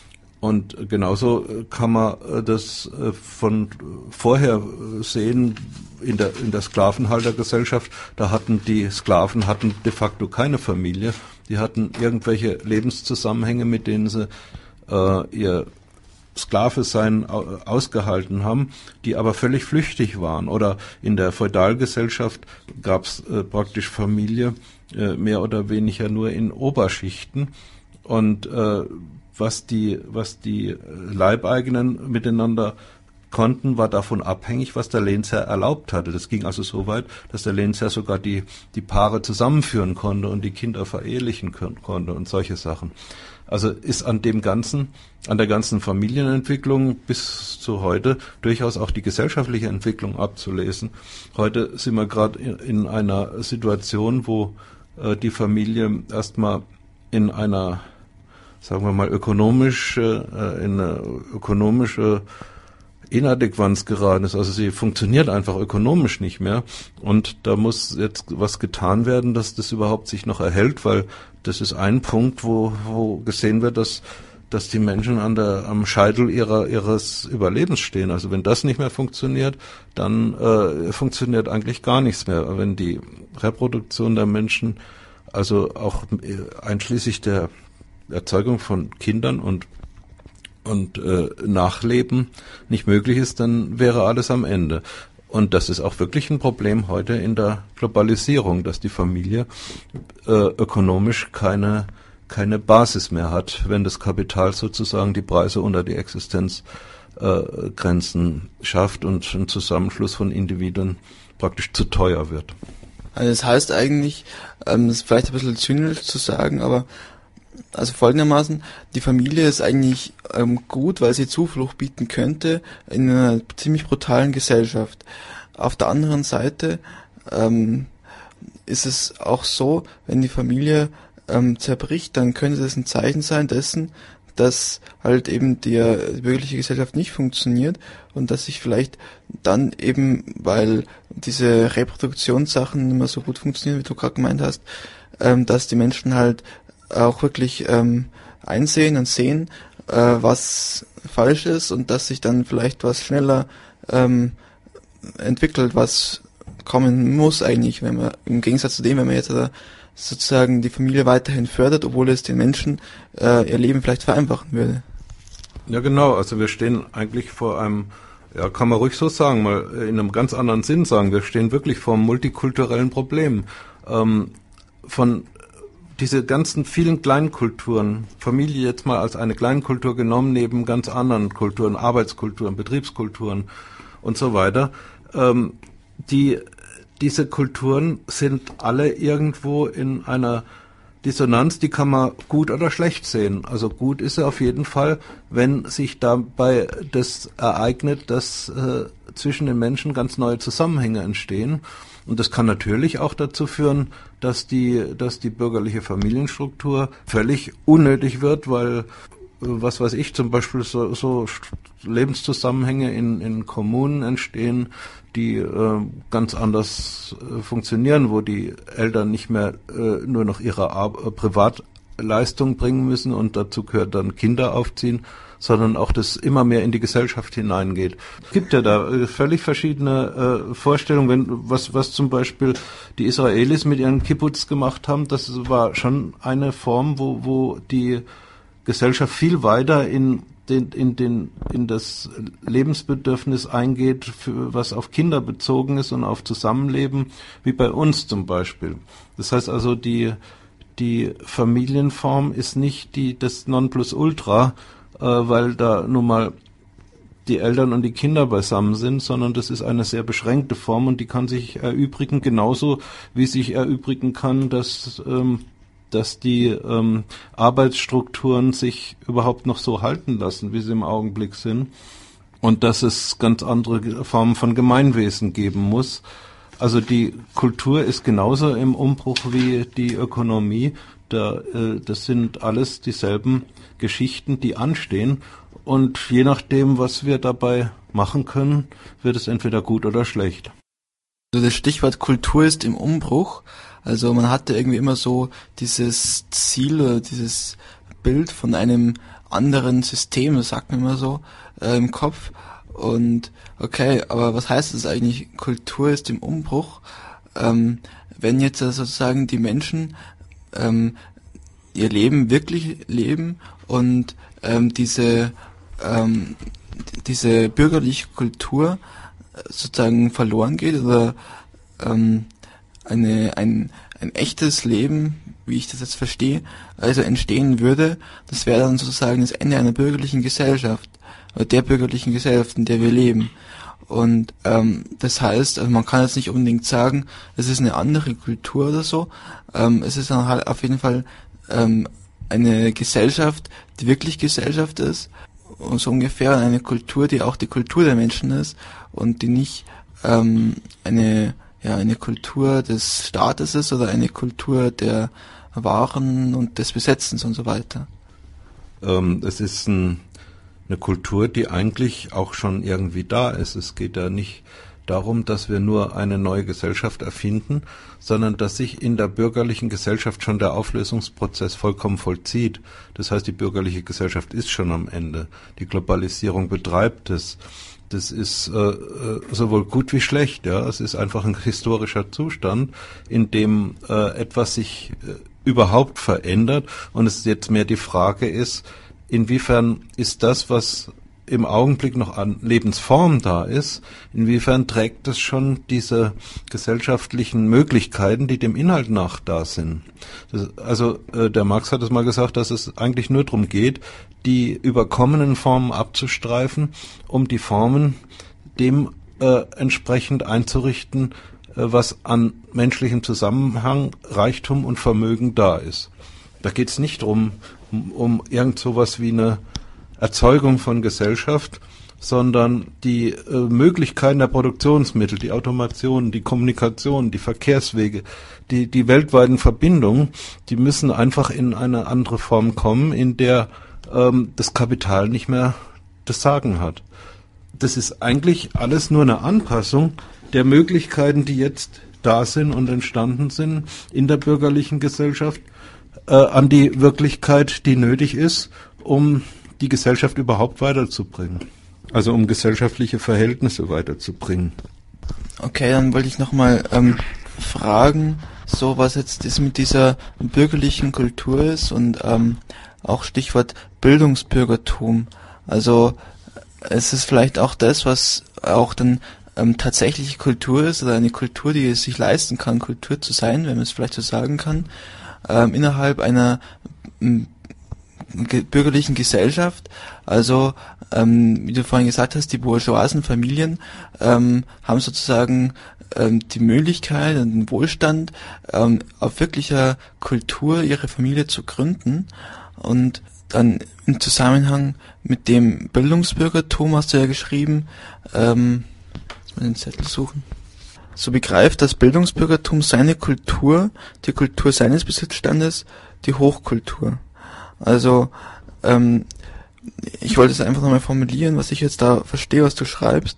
Und genauso kann man das von vorher sehen in der, in der Sklavenhaltergesellschaft. Da hatten die Sklaven hatten de facto keine Familie. Die hatten irgendwelche Lebenszusammenhänge, mit denen sie äh, ihr Sklave-Sein ausgehalten haben, die aber völlig flüchtig waren. Oder in der Feudalgesellschaft gab es äh, praktisch Familie äh, mehr oder weniger nur in Oberschichten. Und äh, was die, was die Leibeigenen miteinander konnten, war davon abhängig, was der Lehnsherr erlaubt hatte. Das ging also so weit, dass der Lehnsherr sogar die, die Paare zusammenführen konnte und die Kinder verehelichen konnte und solche Sachen. Also ist an dem Ganzen, an der ganzen Familienentwicklung bis zu heute durchaus auch die gesellschaftliche Entwicklung abzulesen. Heute sind wir gerade in einer Situation, wo äh, die Familie erstmal in einer, sagen wir mal, ökonomische, äh, in eine ökonomische Inadäquanz geraten ist. Also sie funktioniert einfach ökonomisch nicht mehr. Und da muss jetzt was getan werden, dass das überhaupt sich noch erhält, weil das ist ein Punkt, wo, wo gesehen wird, dass, dass die Menschen an der, am Scheitel ihrer, ihres Überlebens stehen. Also wenn das nicht mehr funktioniert, dann äh, funktioniert eigentlich gar nichts mehr. Wenn die Reproduktion der Menschen, also auch einschließlich der Erzeugung von Kindern und und äh, Nachleben nicht möglich ist, dann wäre alles am Ende. Und das ist auch wirklich ein Problem heute in der Globalisierung, dass die Familie äh, ökonomisch keine keine Basis mehr hat, wenn das Kapital sozusagen die Preise unter die Existenzgrenzen äh, schafft und ein Zusammenschluss von Individuen praktisch zu teuer wird. Also das heißt eigentlich, ähm, das ist vielleicht ein bisschen zynisch zu sagen, aber also folgendermaßen, die Familie ist eigentlich ähm, gut, weil sie Zuflucht bieten könnte in einer ziemlich brutalen Gesellschaft. Auf der anderen Seite ähm, ist es auch so, wenn die Familie ähm, zerbricht, dann könnte das ein Zeichen sein dessen, dass halt eben die, die bürgerliche Gesellschaft nicht funktioniert und dass sich vielleicht dann eben, weil diese Reproduktionssachen nicht mehr so gut funktionieren, wie du gerade gemeint hast, ähm, dass die Menschen halt auch wirklich ähm, einsehen und sehen, äh, was falsch ist und dass sich dann vielleicht was schneller ähm, entwickelt, was kommen muss eigentlich, wenn man im Gegensatz zu dem, wenn man jetzt äh, sozusagen die Familie weiterhin fördert, obwohl es den Menschen äh, ihr Leben vielleicht vereinfachen würde. Ja, genau. Also wir stehen eigentlich vor einem, ja, kann man ruhig so sagen, mal in einem ganz anderen Sinn sagen, wir stehen wirklich vor einem multikulturellen Problem. Ähm, von diese ganzen vielen Kleinkulturen, Familie jetzt mal als eine Kleinkultur genommen, neben ganz anderen Kulturen, Arbeitskulturen, Betriebskulturen und so weiter, ähm, die diese Kulturen sind alle irgendwo in einer Dissonanz, die kann man gut oder schlecht sehen. Also gut ist er auf jeden Fall, wenn sich dabei das ereignet, dass äh, zwischen den Menschen ganz neue Zusammenhänge entstehen. Und das kann natürlich auch dazu führen, dass die, dass die bürgerliche Familienstruktur völlig unnötig wird, weil was weiß ich, zum Beispiel so, so Lebenszusammenhänge in, in Kommunen entstehen, die äh, ganz anders äh, funktionieren, wo die Eltern nicht mehr äh, nur noch ihre Ar- äh, Privatleistung bringen müssen und dazu gehört dann Kinder aufziehen, sondern auch das immer mehr in die Gesellschaft hineingeht. Es gibt ja da äh, völlig verschiedene äh, Vorstellungen, wenn, was, was zum Beispiel die Israelis mit ihren Kibbutz gemacht haben, das war schon eine Form, wo, wo die Gesellschaft viel weiter in den, in den, in das Lebensbedürfnis eingeht, für, was auf Kinder bezogen ist und auf Zusammenleben, wie bei uns zum Beispiel. Das heißt also, die, die Familienform ist nicht die, das Nonplusultra, äh, weil da nun mal die Eltern und die Kinder beisammen sind, sondern das ist eine sehr beschränkte Form und die kann sich erübrigen, genauso wie sich erübrigen kann, dass, ähm, dass die ähm, Arbeitsstrukturen sich überhaupt noch so halten lassen, wie sie im Augenblick sind, und dass es ganz andere Formen von Gemeinwesen geben muss. Also die Kultur ist genauso im Umbruch wie die Ökonomie. Da, äh, das sind alles dieselben Geschichten, die anstehen. Und je nachdem, was wir dabei machen können, wird es entweder gut oder schlecht. Also das Stichwort Kultur ist im Umbruch. Also man hatte irgendwie immer so dieses Ziel oder dieses Bild von einem anderen System, das sagt man immer so, äh, im Kopf. Und okay, aber was heißt das eigentlich? Kultur ist im Umbruch. Ähm, wenn jetzt sozusagen die Menschen ähm, ihr Leben wirklich leben und ähm, diese ähm, diese bürgerliche Kultur sozusagen verloren geht oder ähm, eine ein ein echtes Leben, wie ich das jetzt verstehe, also entstehen würde, das wäre dann sozusagen das Ende einer bürgerlichen Gesellschaft, oder der bürgerlichen Gesellschaft, in der wir leben. Und ähm, das heißt, also man kann jetzt nicht unbedingt sagen, es ist eine andere Kultur oder so, ähm, es ist dann halt auf jeden Fall ähm, eine Gesellschaft, die wirklich Gesellschaft ist, und so ungefähr eine Kultur, die auch die Kultur der Menschen ist und die nicht ähm, eine ja eine Kultur des Staates ist oder eine Kultur der Waren und des Besetzens und so weiter. Ähm, es ist ein, eine Kultur, die eigentlich auch schon irgendwie da ist. Es geht da nicht darum, dass wir nur eine neue Gesellschaft erfinden, sondern dass sich in der bürgerlichen Gesellschaft schon der Auflösungsprozess vollkommen vollzieht. Das heißt, die bürgerliche Gesellschaft ist schon am Ende. Die Globalisierung betreibt es. Das ist äh, sowohl gut wie schlecht. Ja, es ist einfach ein historischer Zustand, in dem äh, etwas sich äh, überhaupt verändert. Und es jetzt mehr die Frage ist, inwiefern ist das, was im Augenblick noch an Lebensform da ist, inwiefern trägt es schon diese gesellschaftlichen Möglichkeiten, die dem Inhalt nach da sind. Das, also äh, der Marx hat es mal gesagt, dass es eigentlich nur darum geht, die überkommenen Formen abzustreifen, um die Formen dem äh, entsprechend einzurichten, äh, was an menschlichem Zusammenhang, Reichtum und Vermögen da ist. Da geht es nicht drum, um, um irgend sowas wie eine Erzeugung von Gesellschaft, sondern die äh, Möglichkeiten der Produktionsmittel, die Automation, die Kommunikation, die Verkehrswege, die, die weltweiten Verbindungen, die müssen einfach in eine andere Form kommen, in der ähm, das Kapital nicht mehr das Sagen hat. Das ist eigentlich alles nur eine Anpassung der Möglichkeiten, die jetzt da sind und entstanden sind in der bürgerlichen Gesellschaft, äh, an die Wirklichkeit, die nötig ist, um die Gesellschaft überhaupt weiterzubringen. Also um gesellschaftliche Verhältnisse weiterzubringen. Okay, dann wollte ich nochmal ähm, fragen, so was jetzt das mit dieser bürgerlichen Kultur ist und ähm, auch Stichwort Bildungsbürgertum. Also es ist vielleicht auch das, was auch dann ähm, tatsächliche Kultur ist oder eine Kultur, die es sich leisten kann, Kultur zu sein, wenn man es vielleicht so sagen kann, ähm, innerhalb einer m, ge- bürgerlichen Gesellschaft. Also ähm, wie du vorhin gesagt hast, die bourgeoisen Familien ähm, haben sozusagen ähm, die Möglichkeit und den Wohlstand, ähm, auf wirklicher Kultur ihre Familie zu gründen. Und dann im Zusammenhang mit dem Bildungsbürgertum hast du ja geschrieben, ähm, muss man den Zettel suchen. So begreift das Bildungsbürgertum seine Kultur, die Kultur seines Besitzstandes, die Hochkultur. Also ähm, ich wollte es einfach nochmal formulieren, was ich jetzt da verstehe, was du schreibst.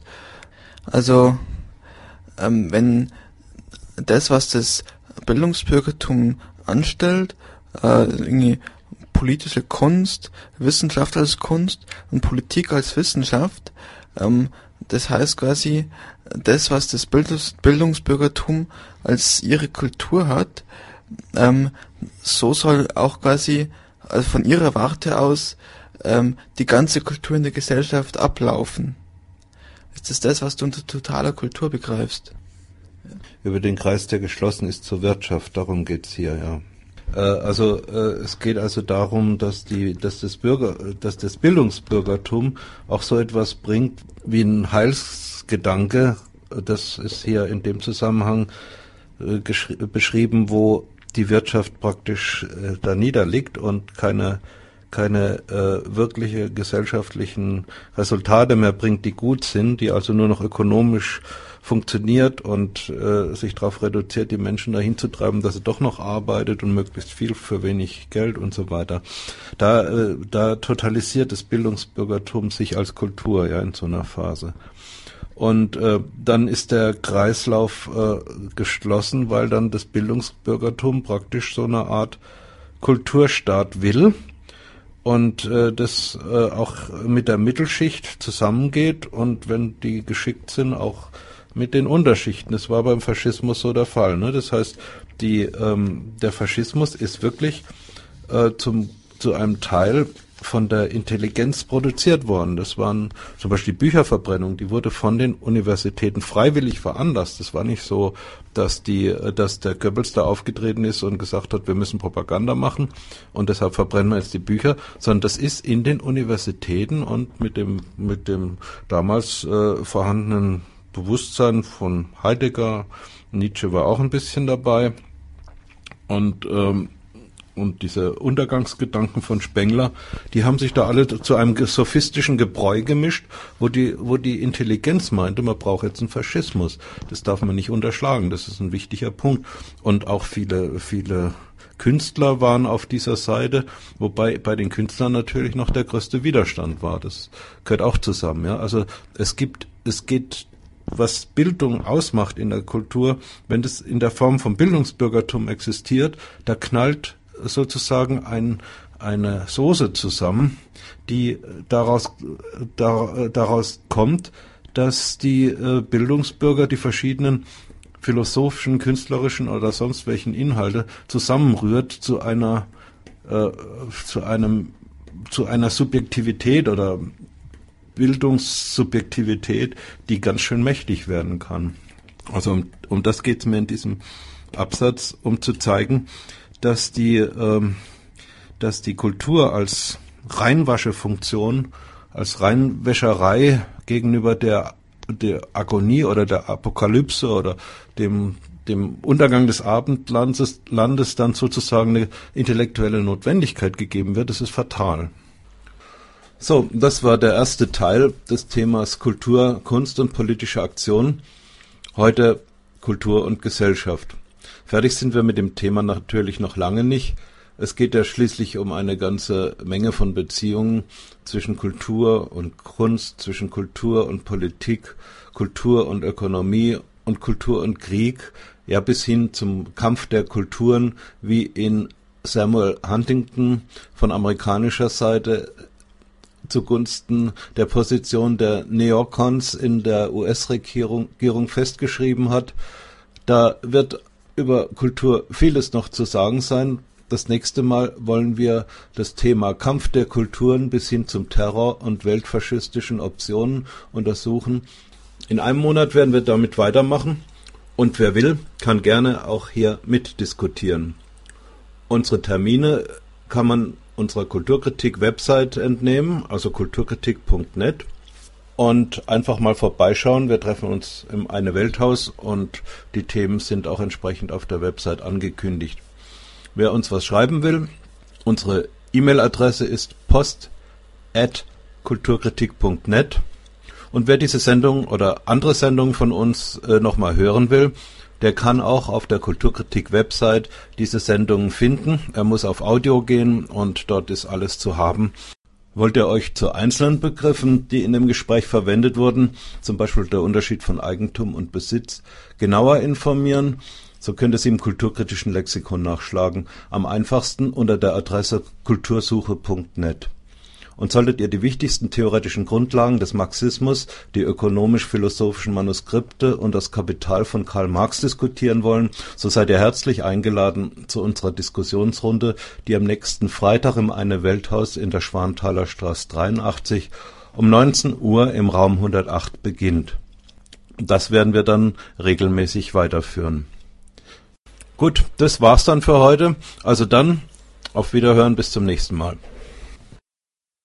Also ähm, wenn das, was das Bildungsbürgertum anstellt, äh, irgendwie politische Kunst, Wissenschaft als Kunst und Politik als Wissenschaft, ähm, das heißt quasi, das, was das Bildungs- Bildungsbürgertum als ihre Kultur hat, ähm, so soll auch quasi also von ihrer Warte aus ähm, die ganze Kultur in der Gesellschaft ablaufen. Ist das das, was du unter totaler Kultur begreifst? Über den Kreis, der geschlossen ist zur Wirtschaft, darum geht's hier, ja. Äh, also äh, es geht also darum, dass die, dass das Bürger, dass das Bildungsbürgertum auch so etwas bringt wie ein Heilsgedanke. Das ist hier in dem Zusammenhang äh, geschri- beschrieben, wo die Wirtschaft praktisch äh, da niederliegt und keine keine äh, wirkliche gesellschaftlichen Resultate mehr bringt, die gut sind, die also nur noch ökonomisch funktioniert und äh, sich darauf reduziert, die Menschen dahin zu treiben, dass sie doch noch arbeitet und möglichst viel für wenig Geld und so weiter. Da, äh, da totalisiert das Bildungsbürgertum sich als Kultur, ja, in so einer Phase. Und äh, dann ist der Kreislauf äh, geschlossen, weil dann das Bildungsbürgertum praktisch so eine Art Kulturstaat will und äh, das äh, auch mit der Mittelschicht zusammengeht und wenn die geschickt sind, auch mit den Unterschichten. Das war beim Faschismus so der Fall. Ne? Das heißt, die, ähm, der Faschismus ist wirklich äh, zum, zu einem Teil von der Intelligenz produziert worden. Das waren zum Beispiel die Bücherverbrennung, die wurde von den Universitäten freiwillig veranlasst. Das war nicht so, dass die, dass der Goebbels da aufgetreten ist und gesagt hat, wir müssen Propaganda machen und deshalb verbrennen wir jetzt die Bücher, sondern das ist in den Universitäten und mit dem, mit dem damals äh, vorhandenen Bewusstsein von Heidegger, Nietzsche war auch ein bisschen dabei und ähm, Und diese Untergangsgedanken von Spengler, die haben sich da alle zu einem sophistischen Gebräu gemischt, wo die, wo die Intelligenz meinte, man braucht jetzt einen Faschismus. Das darf man nicht unterschlagen, das ist ein wichtiger Punkt. Und auch viele, viele Künstler waren auf dieser Seite, wobei bei den Künstlern natürlich noch der größte Widerstand war. Das gehört auch zusammen, ja. Also es gibt, es geht, was Bildung ausmacht in der Kultur, wenn das in der Form von Bildungsbürgertum existiert, da knallt sozusagen ein, eine Soße zusammen, die daraus, da, daraus kommt, dass die äh, Bildungsbürger die verschiedenen philosophischen, künstlerischen oder sonst welchen Inhalte zusammenrührt zu einer, äh, zu einem, zu einer Subjektivität oder Bildungssubjektivität, die ganz schön mächtig werden kann. Also um, um das geht es mir in diesem Absatz, um zu zeigen, dass die, ähm, dass die Kultur als Reinwaschefunktion, als Reinwäscherei gegenüber der, der Agonie oder der Apokalypse oder dem, dem Untergang des Abendlandes Landes dann sozusagen eine intellektuelle Notwendigkeit gegeben wird, das ist fatal. So, das war der erste Teil des Themas Kultur, Kunst und politische Aktion. Heute Kultur und Gesellschaft. Fertig sind wir mit dem Thema natürlich noch lange nicht. Es geht ja schließlich um eine ganze Menge von Beziehungen zwischen Kultur und Kunst, zwischen Kultur und Politik, Kultur und Ökonomie und Kultur und Krieg, ja bis hin zum Kampf der Kulturen, wie ihn Samuel Huntington von amerikanischer Seite zugunsten der Position der Neocons in der U S-Regierung festgeschrieben hat. Da wird über Kultur vieles noch zu sagen sein. Das nächste Mal wollen wir das Thema Kampf der Kulturen bis hin zum Terror und weltfaschistischen Optionen untersuchen. In einem Monat werden wir damit weitermachen und wer will, kann gerne auch hier mitdiskutieren. Unsere Termine kann man unserer Kulturkritik-Website entnehmen, also kulturkritik punkt net, und einfach mal vorbeischauen. Wir treffen uns im Eine Welthaus und die Themen sind auch entsprechend auf der Website angekündigt. Wer uns was schreiben will, unsere E-Mail-Adresse ist post at kulturkritik punkt net, und wer diese Sendung oder andere Sendungen von uns äh, nochmal hören will, der kann auch auf der Kulturkritik-Website diese Sendungen finden. Er muss auf Audio gehen und dort ist alles zu haben. Wollt ihr euch zu einzelnen Begriffen, die in dem Gespräch verwendet wurden, zum Beispiel der Unterschied von Eigentum und Besitz, genauer informieren? So könnt ihr sie im kulturkritischen Lexikon nachschlagen, am einfachsten unter der Adresse kultursuche punkt net. Und solltet ihr die wichtigsten theoretischen Grundlagen des Marxismus, die ökonomisch-philosophischen Manuskripte und das Kapital von Karl Marx diskutieren wollen, so seid ihr herzlich eingeladen zu unserer Diskussionsrunde, die am nächsten Freitag im Eine Welthaus in der Schwanthaler Straße dreiundachtzig um neunzehn Uhr im Raum hundertacht beginnt. Das werden wir dann regelmäßig weiterführen. Gut, das war's dann für heute. Also dann, auf Wiederhören, bis zum nächsten Mal.